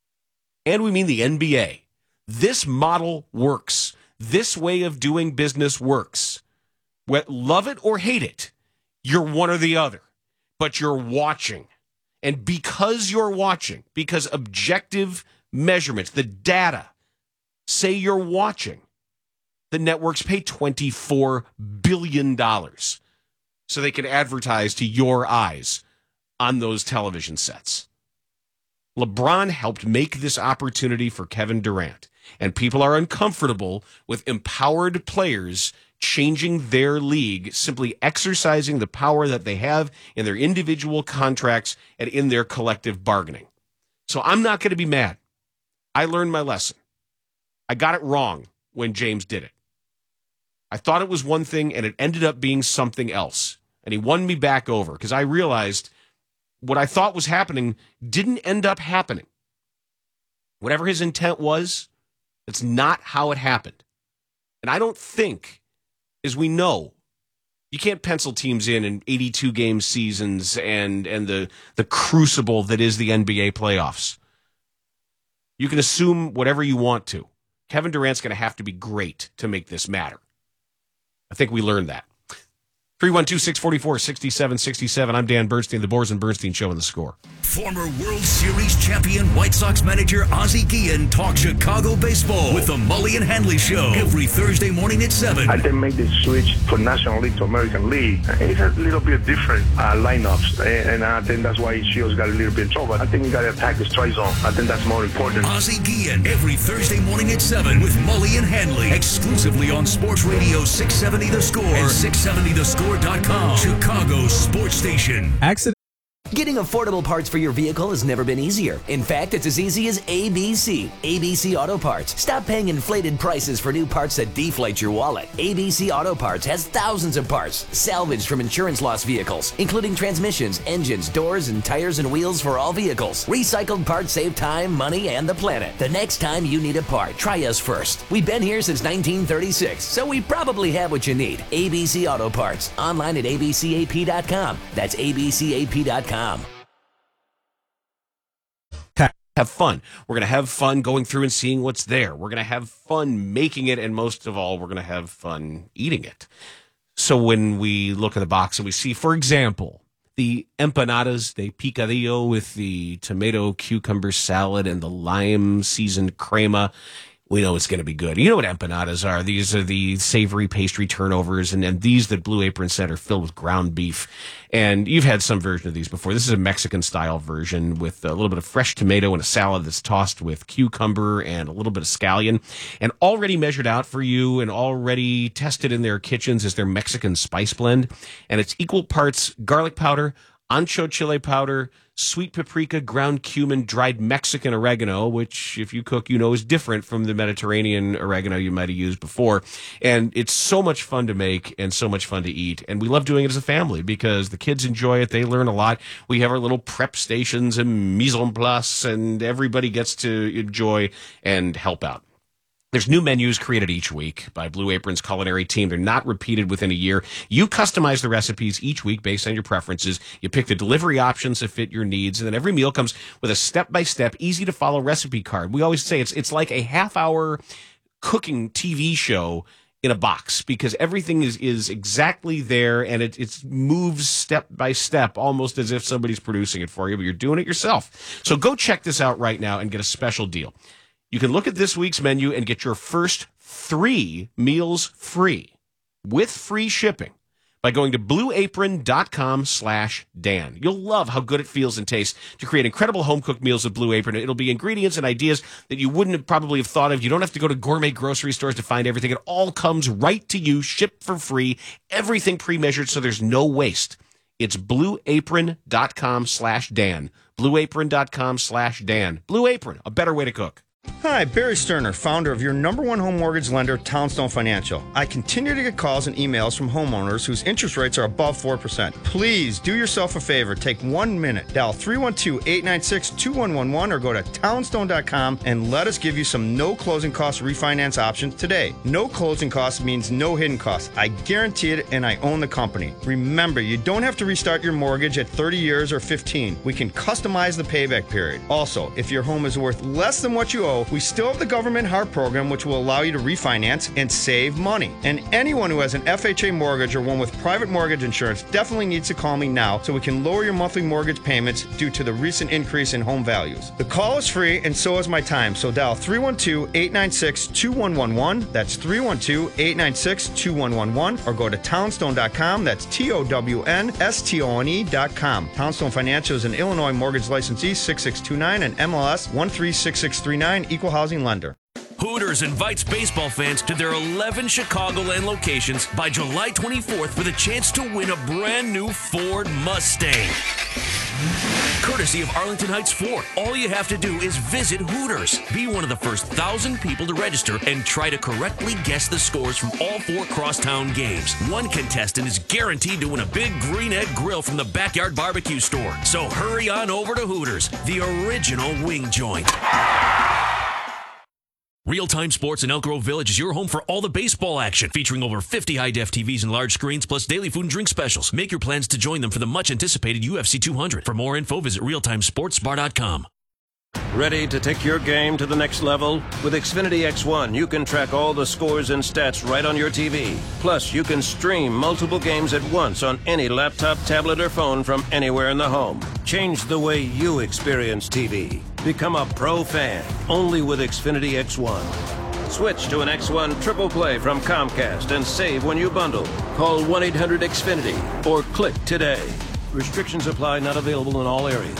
and we mean the N B A. This model works. This way of doing business works. Love it or hate it, you're one or the other, but you're watching. And because you're watching, because objective measurements, the data say you're watching, the networks pay twenty-four billion dollars so they can advertise to your eyes on those television sets. LeBron helped make this opportunity for Kevin Durant, and people are uncomfortable with empowered players changing their league, simply exercising the power that they have in their individual contracts and in their collective bargaining. So I'm not going to be mad. I learned my lesson. I got it wrong when James did it. I thought it was one thing, and it ended up being something else. And he won me back over because I realized what I thought was happening didn't end up happening. Whatever his intent was, that's not how it happened. And I don't think, as we know, you can't pencil teams in in eighty-two game seasons and and the the crucible that is the N B A playoffs. You can assume whatever you want to. Kevin Durant's going to have to be great to make this matter. I think we learned that. three one two, six four four, six seven six seven. I'm Dan Bernstein, the Boers and Bernstein Show, and The Score. Former World Series champion White Sox manager Ozzie Guillen talks Chicago baseball with the Mully and Hanley Show every Thursday morning at seven. I then made the switch from National League to American League. It's a little bit different uh, lineups, and I think that's why Shields got a little bit in trouble. I think you got to attack the strike zone. I think that's more important. Ozzie Guillen every Thursday morning at seven with Mully and Hanley, exclusively on Sports Radio six seventy The Score and six seventy the score dot com, Chicago's sports station. Accident. Getting affordable parts for your vehicle has never been easier. In fact, it's as easy as A B C. A B C Auto Parts. Stop paying inflated prices for new parts that deflate your wallet. A B C Auto Parts has thousands of parts salvaged from insurance loss vehicles, including transmissions, engines, doors, and tires and wheels for all vehicles. Recycled parts save time, money, and the planet. The next time you need a part, try us first. We've been here since nineteen thirty-six, so we probably have what you need. A B C Auto Parts. Online at A B C A P dot com. That's A B C A P dot com. Have fun. We're going to have fun going through and seeing what's there. We're going to have fun making it, and most of all, we're going to have fun eating it. So when we look at the box and we see, for example, the empanadas de picadillo with the tomato cucumber salad and the lime seasoned crema, we know it's going to be good. You know what empanadas are. These are the savory pastry turnovers, and then these that Blue Apron said are filled with ground beef. And you've had some version of these before. This is a Mexican-style version with a little bit of fresh tomato and a salad that's tossed with cucumber and a little bit of scallion. And already measured out for you and already tested in their kitchens is their Mexican spice blend. And it's equal parts garlic powder, ancho chile powder, sweet paprika, ground cumin, dried Mexican oregano, which if you cook, you know is different from the Mediterranean oregano you might have used before. And it's so much fun to make and so much fun to eat. And we love doing it as a family because the kids enjoy it. They learn a lot. We have our little prep stations and mise en place, and everybody gets to enjoy and help out. There's new menus created each week by Blue Apron's culinary team. They're not repeated within a year. You customize the recipes each week based on your preferences. You pick the delivery options that fit your needs, and then every meal comes with a step-by-step, easy-to-follow recipe card. We always say it's it's like a half-hour cooking T V show in a box because everything is, is exactly there, and it it moves step by step, almost as if somebody's producing it for you, but you're doing it yourself. So go check this out right now and get a special deal. You can look at this week's menu and get your first three meals free with free shipping by going to blueapron.com slash Dan. You'll love how good it feels and tastes to create incredible home-cooked meals with Blue Apron. It'll be ingredients and ideas that you wouldn't have probably have thought of. You don't have to go to gourmet grocery stores to find everything. It all comes right to you, shipped for free, everything pre-measured so there's no waste. It's blueapron.com slash Dan. blueapron.com slash Dan. Blue Apron, a better way to cook. Hi, Barry Sterner, founder of your number one home mortgage lender, Townstone Financial. I continue to get calls and emails from homeowners whose interest rates are above four percent. Please do yourself a favor. Take one minute. Dial three one two, eight nine six, two one one one or go to townstone dot com and let us give you some no closing cost refinance options today. No closing costs means no hidden costs. I guarantee it, and I own the company. Remember, you don't have to restart your mortgage at thirty years or fifteen. We can customize the payback period. Also, if your home is worth less than what you owe, we still have the Government H A R P program, which will allow you to refinance and save money. And anyone who has an F H A mortgage or one with private mortgage insurance definitely needs to call me now so we can lower your monthly mortgage payments due to the recent increase in home values. The call is free and so is my time, so dial three one two, eight nine six, two one one one. That's three one two, eight nine six, two one one one or go to townstone dot com. That's T O W N S T O N E dot com. Townstone Financial is an Illinois mortgage licensee six six two nine and M L S one three six six three nine, equal housing lender. Hooters invites baseball fans to their eleven Chicagoland locations by July twenty-fourth with a chance to win a brand new Ford Mustang. Courtesy of Arlington Heights Ford, all you have to do is visit Hooters. Be one of the first thousand people to register and try to correctly guess the scores from all four crosstown games. One contestant is guaranteed to win a big green egg grill from the Backyard Barbecue store. So hurry on over to Hooters, the original wing joint. Real-Time Sports in Elk Grove Village is your home for all the baseball action, featuring over fifty high-def T Vs and large screens, plus daily food and drink specials. Make your plans to join them for the much-anticipated U F C two hundred. For more info, visit real time sports bar dot com. Ready to take your game to the next level? With Xfinity X one, you can track all the scores and stats right on your T V. Plus, you can stream multiple games at once on any laptop, tablet, or phone from anywhere in the home. Change the way you experience T V. Become a pro fan, only with Xfinity X one. Switch to an X one Triple Play from Comcast and save when you bundle. Call one eight hundred X Finity or click today. Restrictions apply, not available in all areas.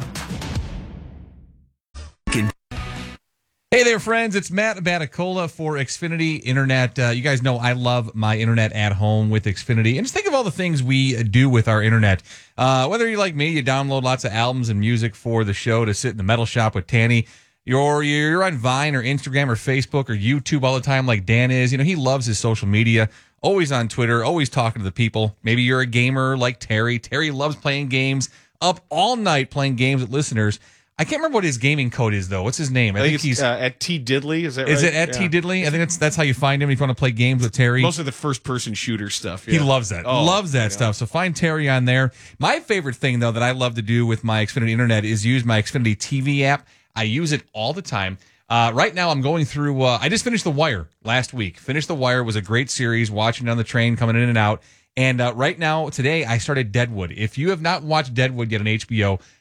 Hey there, friends. It's Matt Baticola for Xfinity Internet. Uh, you guys know I love my internet at home with Xfinity. And just think of all the things we do with our internet. Uh, whether you're like me, you download lots of albums and music for the show to sit in the metal shop with Tanny. You're, you're on Vine or Instagram or Facebook or YouTube all the time like Dan is. You know, he loves his social media. Always on Twitter, always talking to the people. Maybe you're a gamer like Terry. Terry loves playing games, up all night playing games with listeners. I can't remember what his gaming code is, though. What's his name? I, I think, think it's he's uh, at T Diddley. Is that is right? Is it at yeah. T Diddley? I think that's that's how you find him if you want to play games with Terry. Most of the first-person shooter stuff. Yeah. He loves that. Oh, loves that yeah. stuff. So find Terry on there. My favorite thing, though, that I love to do with my Xfinity Internet is use my Xfinity T V app. I use it all the time. Uh, right now, I'm going through. Uh, I just finished The Wire last week. Finished The Wire. It was a great series. Watching on the train, coming in and out. And uh, right now, today, I started Deadwood. If you have not watched Deadwood yet on H B O,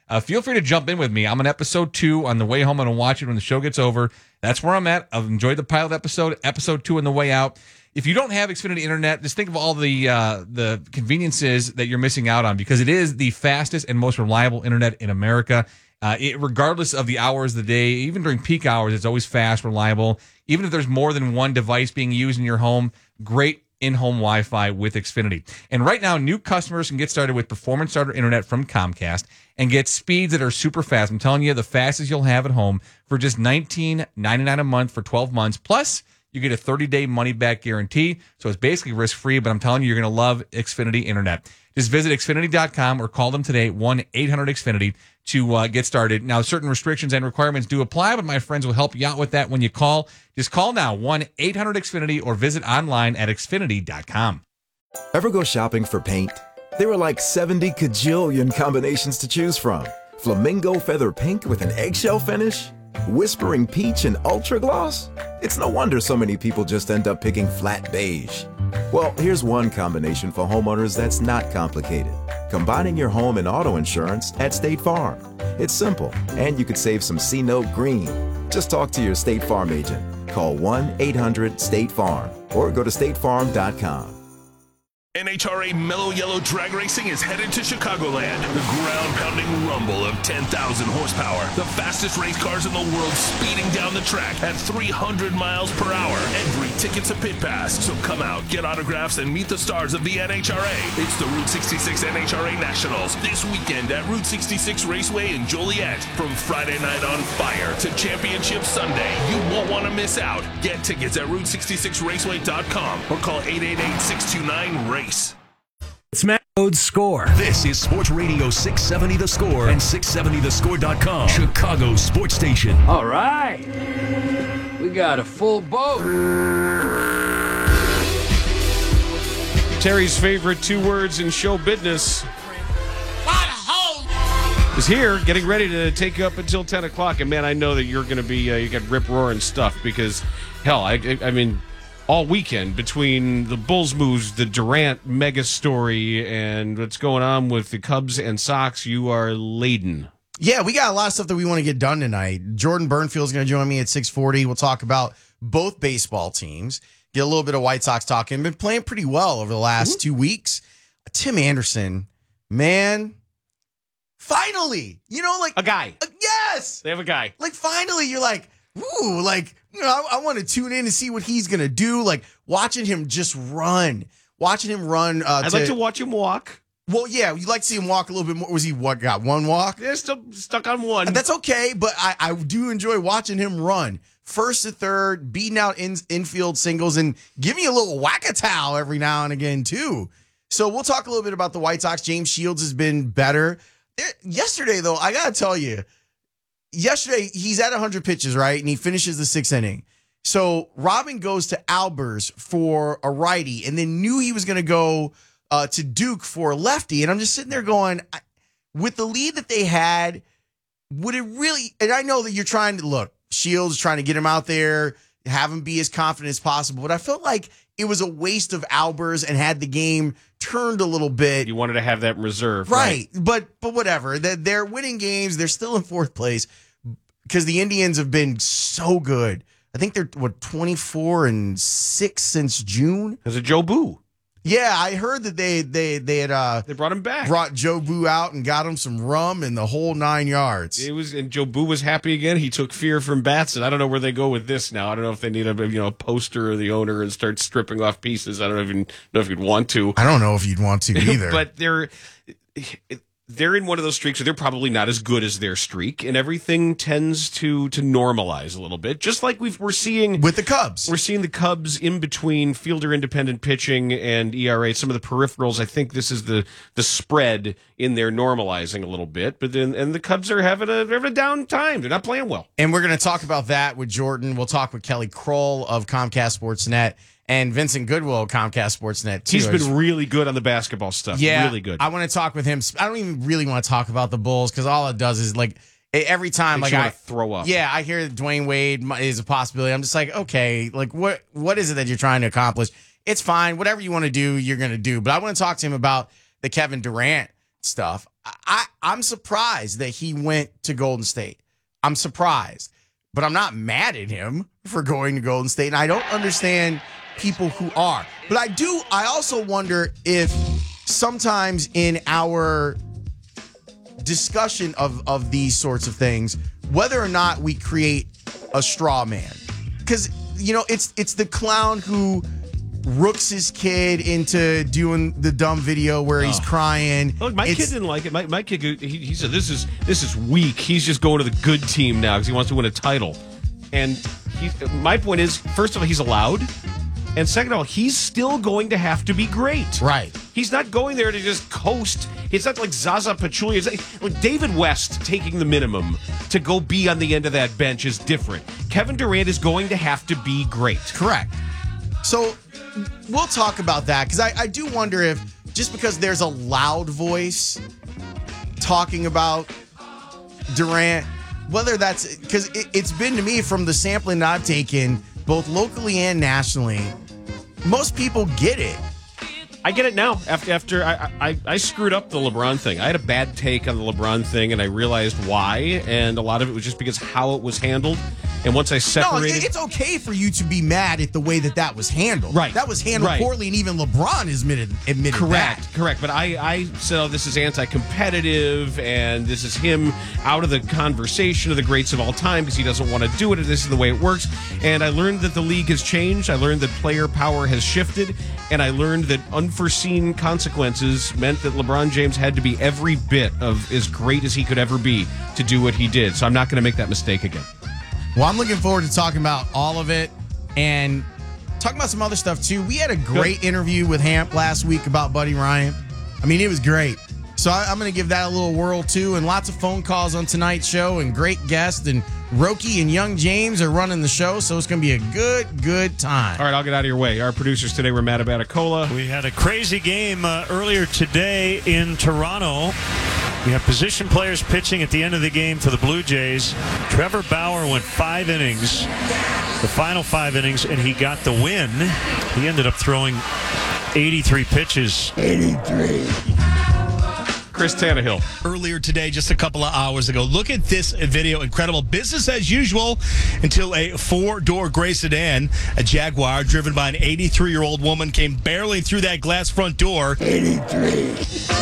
uh, feel free to jump in with me. I'm on episode two. On the way home, I'm going to watch it when the show gets over. That's where I'm at. I've enjoyed the pilot episode, episode two on the way out. If you don't have Xfinity Internet, just think of all the uh, the conveniences that you're missing out on, because it is the fastest and most reliable internet in America. Uh, it, regardless of the hours of the day, even during peak hours, it's always fast, reliable. Even if there's more than one device being used in your home, great in-home Wi-Fi with Xfinity. And right now, new customers can get started with Performance Starter Internet from Comcast and get speeds that are super fast. I'm telling you, the fastest you'll have at home for just nineteen ninety-nine a month for twelve months. Plus, you get a thirty-day money-back guarantee, so it's basically risk-free, but I'm telling you, you're going to love Xfinity Internet. Just visit Xfinity dot com or call them today, one eight hundred X Finity, to uh, get started. Now, certain restrictions and requirements do apply, but my friends will help you out with that when you call. Just call now, one eight hundred X Finity, or visit online at Xfinity dot com. Ever go shopping for paint? There are like seventy cajillion combinations to choose from. Flamingo feather pink with an eggshell finish? Whispering peach and ultra gloss? It's no wonder so many people just end up picking flat beige. Well, here's one combination for homeowners that's not complicated. Combining your home and auto insurance at State Farm. It's simple, and you could save some C-Note green. Just talk to your State Farm agent. Call one eight hundred state farm or go to state farm dot com. N H R A Mellow Yellow Drag Racing is headed to Chicagoland. The ground-pounding rumble of ten thousand horsepower. The fastest race cars in the world speeding down the track at three hundred miles per hour. Every ticket's a pit pass. So come out, get autographs, and meet the stars of the N H R A. It's the Route sixty-six N H R A Nationals this weekend at Route sixty-six Raceway in Joliet. From Friday Night on Fire to Championship Sunday, you won't want to miss out. Get tickets at route sixty-six raceway dot com or call eight eight eight, six two nine, race. Smack Road Score. This is Sports Radio six seventy The Score and six seventy the score dot com, Chicago sports station. All right. We got a full boat. Terry's favorite two words in show business is here, getting ready to take up until ten o'clock. And, man, I know that you're going to be, uh, you got rip-roaring stuff because, hell, I, I, I mean... all weekend between the Bulls moves, the Durant mega story, and what's going on with the Cubs and Sox, you are laden. Yeah, we got a lot of stuff that we want to get done tonight. Jordan Burnfield's going to join me at six forty. We'll talk about both baseball teams, get a little bit of White Sox talking. Been playing pretty well over the last mm-hmm. two weeks. Tim Anderson, man, finally, you know, like a guy. Uh, yes, they have a guy. Like finally, you're like, ooh, like. You know, I, I want to tune in and see what he's going to do. Like, watching him just run. Watching him run. Uh, I'd to, like to watch him walk. Well, yeah, you'd like to see him walk a little bit more. Was he, what, got one walk? Yeah, still stuck on one. That's okay, but I, I do enjoy watching him run. First to third, beating out in, infield singles, and give me a little whack-a-towel every now and again, too. So we'll talk a little bit about the White Sox. James Shields has been better. There, yesterday, though, I got to tell you, yesterday, he's at one hundred pitches, right? And he finishes the sixth inning. So Robin goes to Albers for a righty and then knew he was going to go uh, to Duke for a lefty. And I'm just sitting there going, I, with the lead that they had, would it really – and I know that you're trying to – look, Shields trying to get him out there, have him be as confident as possible. But I felt like it was a waste of Albers and had the game turned a little bit. You wanted to have that in reserve. Right. right. But but whatever. They're, they're winning games. They're still in fourth place because the Indians have been so good. I think they're, what, twenty-four and six since June? There's a Joe Boo. Yeah, I heard that they they they had uh they brought him back. Brought Joe Boo out and got him some rum and the whole nine yards. It was and Joe Boo was happy again. He took fear from bats, and I don't know where they go with this now. I don't know if they need a you know a poster of the owner and start stripping off pieces. I don't even know if you'd want to. I don't know if you'd want to either. But they're they're in one of those streaks where they're probably not as good as their streak, and everything tends to to normalize a little bit. Just like we've, we're seeing with the Cubs. We're seeing the Cubs in between fielder independent pitching and E R A. Some of the peripherals, I think this is the the spread in there normalizing a little bit. But then and the Cubs are having a they're having a down time. They're not playing well. And we're going to talk about that with Jordan. We'll talk with Kelly Kroll of Comcast Sportsnet. And Vincent Goodwill of Comcast Sportsnet, too. He's been really good on the basketball stuff. Yeah, really good. I want to talk with him. I don't even really want to talk about the Bulls because all it does is, like, every time, Makes like, you I throw up. Yeah, I hear that Dwayne Wade is a possibility. I'm just like, okay, like, what what is it that you're trying to accomplish? It's fine. Whatever you want to do, you're going to do. But I want to talk to him about the Kevin Durant stuff. I, I'm surprised that he went to Golden State. I'm surprised, but I'm not mad at him for going to Golden State. And I don't understand people who are. But I do, I also wonder if sometimes in our discussion of, of these sorts of things, whether or not we create a straw man. Because, you know, it's it's the clown who rooks his kid into doing the dumb video where he's Oh. crying. Look, my It's- kid didn't like it. My, my kid, he, he said, "This is this is weak." He's just going to the good team now because he wants to win a title. And he, my point is, first of all, he's allowed, and second of all, he's still going to have to be great. Right. He's not going there to just coast. It's not like Zaza Pachulia. It's like, like David West taking the minimum to go be on the end of that bench is different. Kevin Durant is going to have to be great. Correct. So we'll talk about that because I, I do wonder if just because there's a loud voice talking about Durant, whether that's because it, it's been to me from the sampling that I've taken, both locally and nationally, most people get it. I get it now. After after I, I I screwed up the LeBron thing. I had a bad take on the LeBron thing, and I realized why. And a lot of it was just because how it was handled. And once I No, separated, it- it's okay for you to be mad at the way that that was handled. Right. That was handled Right. poorly, and even LeBron has admitted, admitted correct, that. correct. But I I said, oh, this is anti-competitive, and this is him out of the conversation of the greats of all time because he doesn't want to do it, and this is the way it works. And I learned that the league has changed. I learned that player power has shifted, and I learned that unforeseen consequences meant that LeBron James had to be every bit of as great as he could ever be to do what he did. So I'm not going to make that mistake again. Well, I'm looking forward to talking about all of it and talking about some other stuff too. We had a great Good. interview with Hamp last week about Buddy Ryan. I mean, it was great. So I, I'm going to give that a little whirl too, and lots of phone calls on tonight's show and great guests. And Roki and Young James are running the show, so it's going to be a good, good time. All right, I'll get out of your way. Our producers today were Matt Abatacola. We had a crazy game uh, earlier today in Toronto. We have position players pitching at the end of the game for the Blue Jays. Trevor Bauer went five innings, the final five innings, and he got the win. He ended up throwing eighty-three pitches. eighty-three. Chris Tannehill. Earlier today, just a couple of hours ago. Look at this video. Incredible. Business as usual until a four-door gray sedan, a Jaguar driven by an eighty-three-year-old woman, came barely through that glass front door. eighty-three.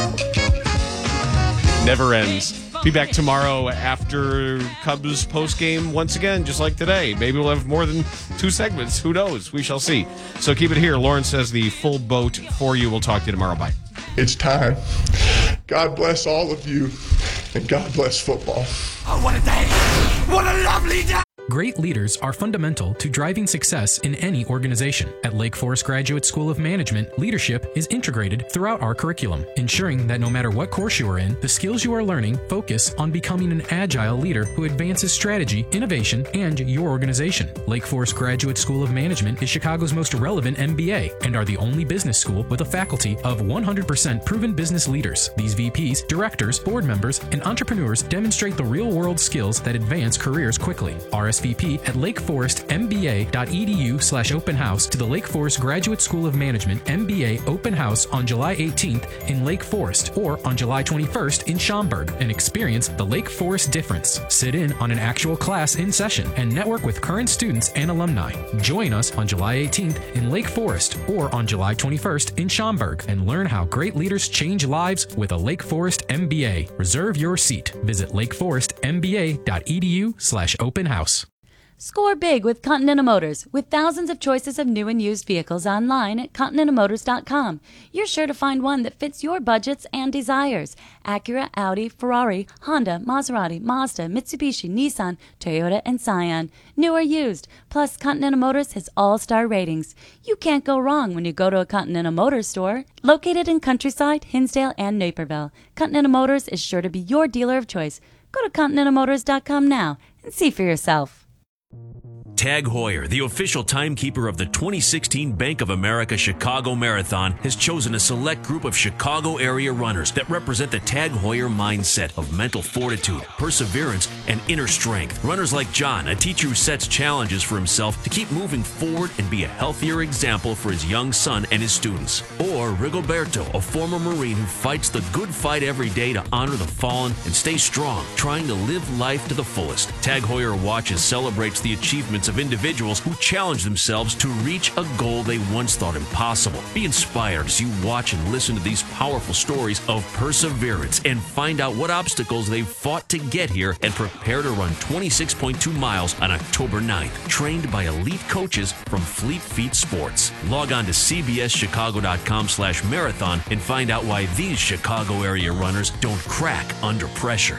Never ends. Be back tomorrow after Cubs postgame once again, just like today. Maybe we'll have more than two segments. Who knows? We shall see. So keep it here. Lauren says the full boat for you. We'll talk to you tomorrow. Bye. It's time. God bless all of you, and God bless football. Oh, what a day! What a lovely day! Great leaders are fundamental to driving success in any organization. At Lake Forest Graduate School of Management, leadership is integrated throughout our curriculum, ensuring that no matter what course you are in, the skills you are learning focus on becoming an agile leader who advances strategy, innovation, and your organization. Lake Forest Graduate School of Management is Chicago's most relevant M B A and are the only business school with a faculty of one hundred percent proven business leaders. These V Ps, directors, board members, and entrepreneurs demonstrate the real-world skills that advance careers quickly. R S V P at lakeforestmba.edu slash open house to the Lake Forest Graduate School of Management M B A Open House on July eighteenth in Lake Forest or on July twenty-first in Schaumburg and experience the Lake Forest difference. Sit in on an actual class in session and network with current students and alumni. Join us on July eighteenth in Lake Forest or on July twenty-first in Schaumburg and learn how great leaders change lives with a Lake Forest M B A. Reserve your seat. Visit lakeforestmba.edu slash open house. Score big with Continental Motors. With thousands of choices of new and used vehicles online at continental motors dot com. You're sure to find one that fits your budgets and desires. Acura, Audi, Ferrari, Honda, Maserati, Mazda, Mitsubishi, Nissan, Toyota, and Scion. New or used. Plus, Continental Motors has all-star ratings. You can't go wrong when you go to a Continental Motors store. Located in Countryside, Hinsdale, and Naperville, Continental Motors is sure to be your dealer of choice. Go to continental motors dot com now and see for yourself. Tag Heuer, the official timekeeper of the twenty sixteen Bank of America Chicago Marathon, has chosen a select group of Chicago area runners that represent the Tag Heuer mindset of mental fortitude, perseverance, and inner strength. Runners like John, a teacher who sets challenges for himself to keep moving forward and be a healthier example for his young son and his students. Or Rigoberto, a former Marine who fights the good fight every day to honor the fallen and stay strong, trying to live life to the fullest. Tag Heuer Watches celebrates the achievements of individuals who challenge themselves to reach a goal they once thought impossible. Be inspired as you watch and listen to these powerful stories of perseverance and find out what obstacles they've fought to get here and prepare to run twenty-six point two miles on October ninth, trained by elite coaches from Fleet Feet Sports. Log on to c b s chicago dot com slash marathon and find out why these Chicago area runners don't crack under pressure.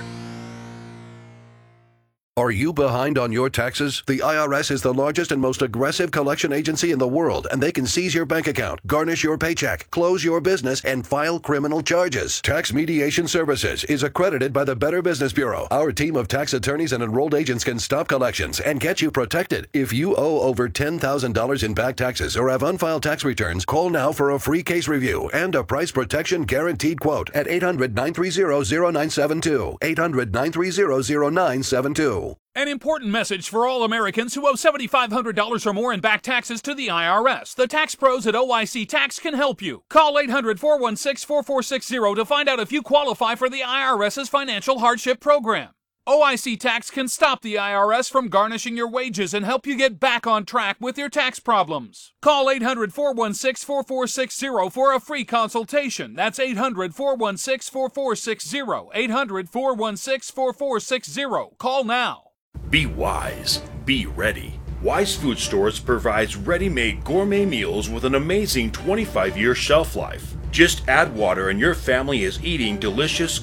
Are you behind on your taxes? The I R S is the largest and most aggressive collection agency in the world, and they can seize your bank account, garnish your paycheck, close your business, and file criminal charges. Tax Mediation Services is accredited by the Better Business Bureau. Our team of tax attorneys and enrolled agents can stop collections and get you protected. If you owe over ten thousand dollars in back taxes or have unfiled tax returns, call now for a free case review and a price protection guaranteed quote at eight hundred, nine three zero, zero nine seven two. eight hundred, nine three zero, zero nine seven two. An important message for all Americans who owe seven thousand five hundred dollars or more in back taxes to the I R S. The tax pros at O I C Tax can help you. Call eight hundred, four one six, four four six zero to find out if you qualify for the IRS's financial hardship program. O I C Tax can stop the I R S from garnishing your wages and help you get back on track with your tax problems. Call eight hundred, four one six, four four six zero for a free consultation. That's eight hundred, four one six, four four six zero. eight hundred, four one six, four four six zero. Call now. Be wise. Be ready. Wise Food Stores provides ready-made gourmet meals with an amazing twenty-five year shelf life. Just add water and your family is eating delicious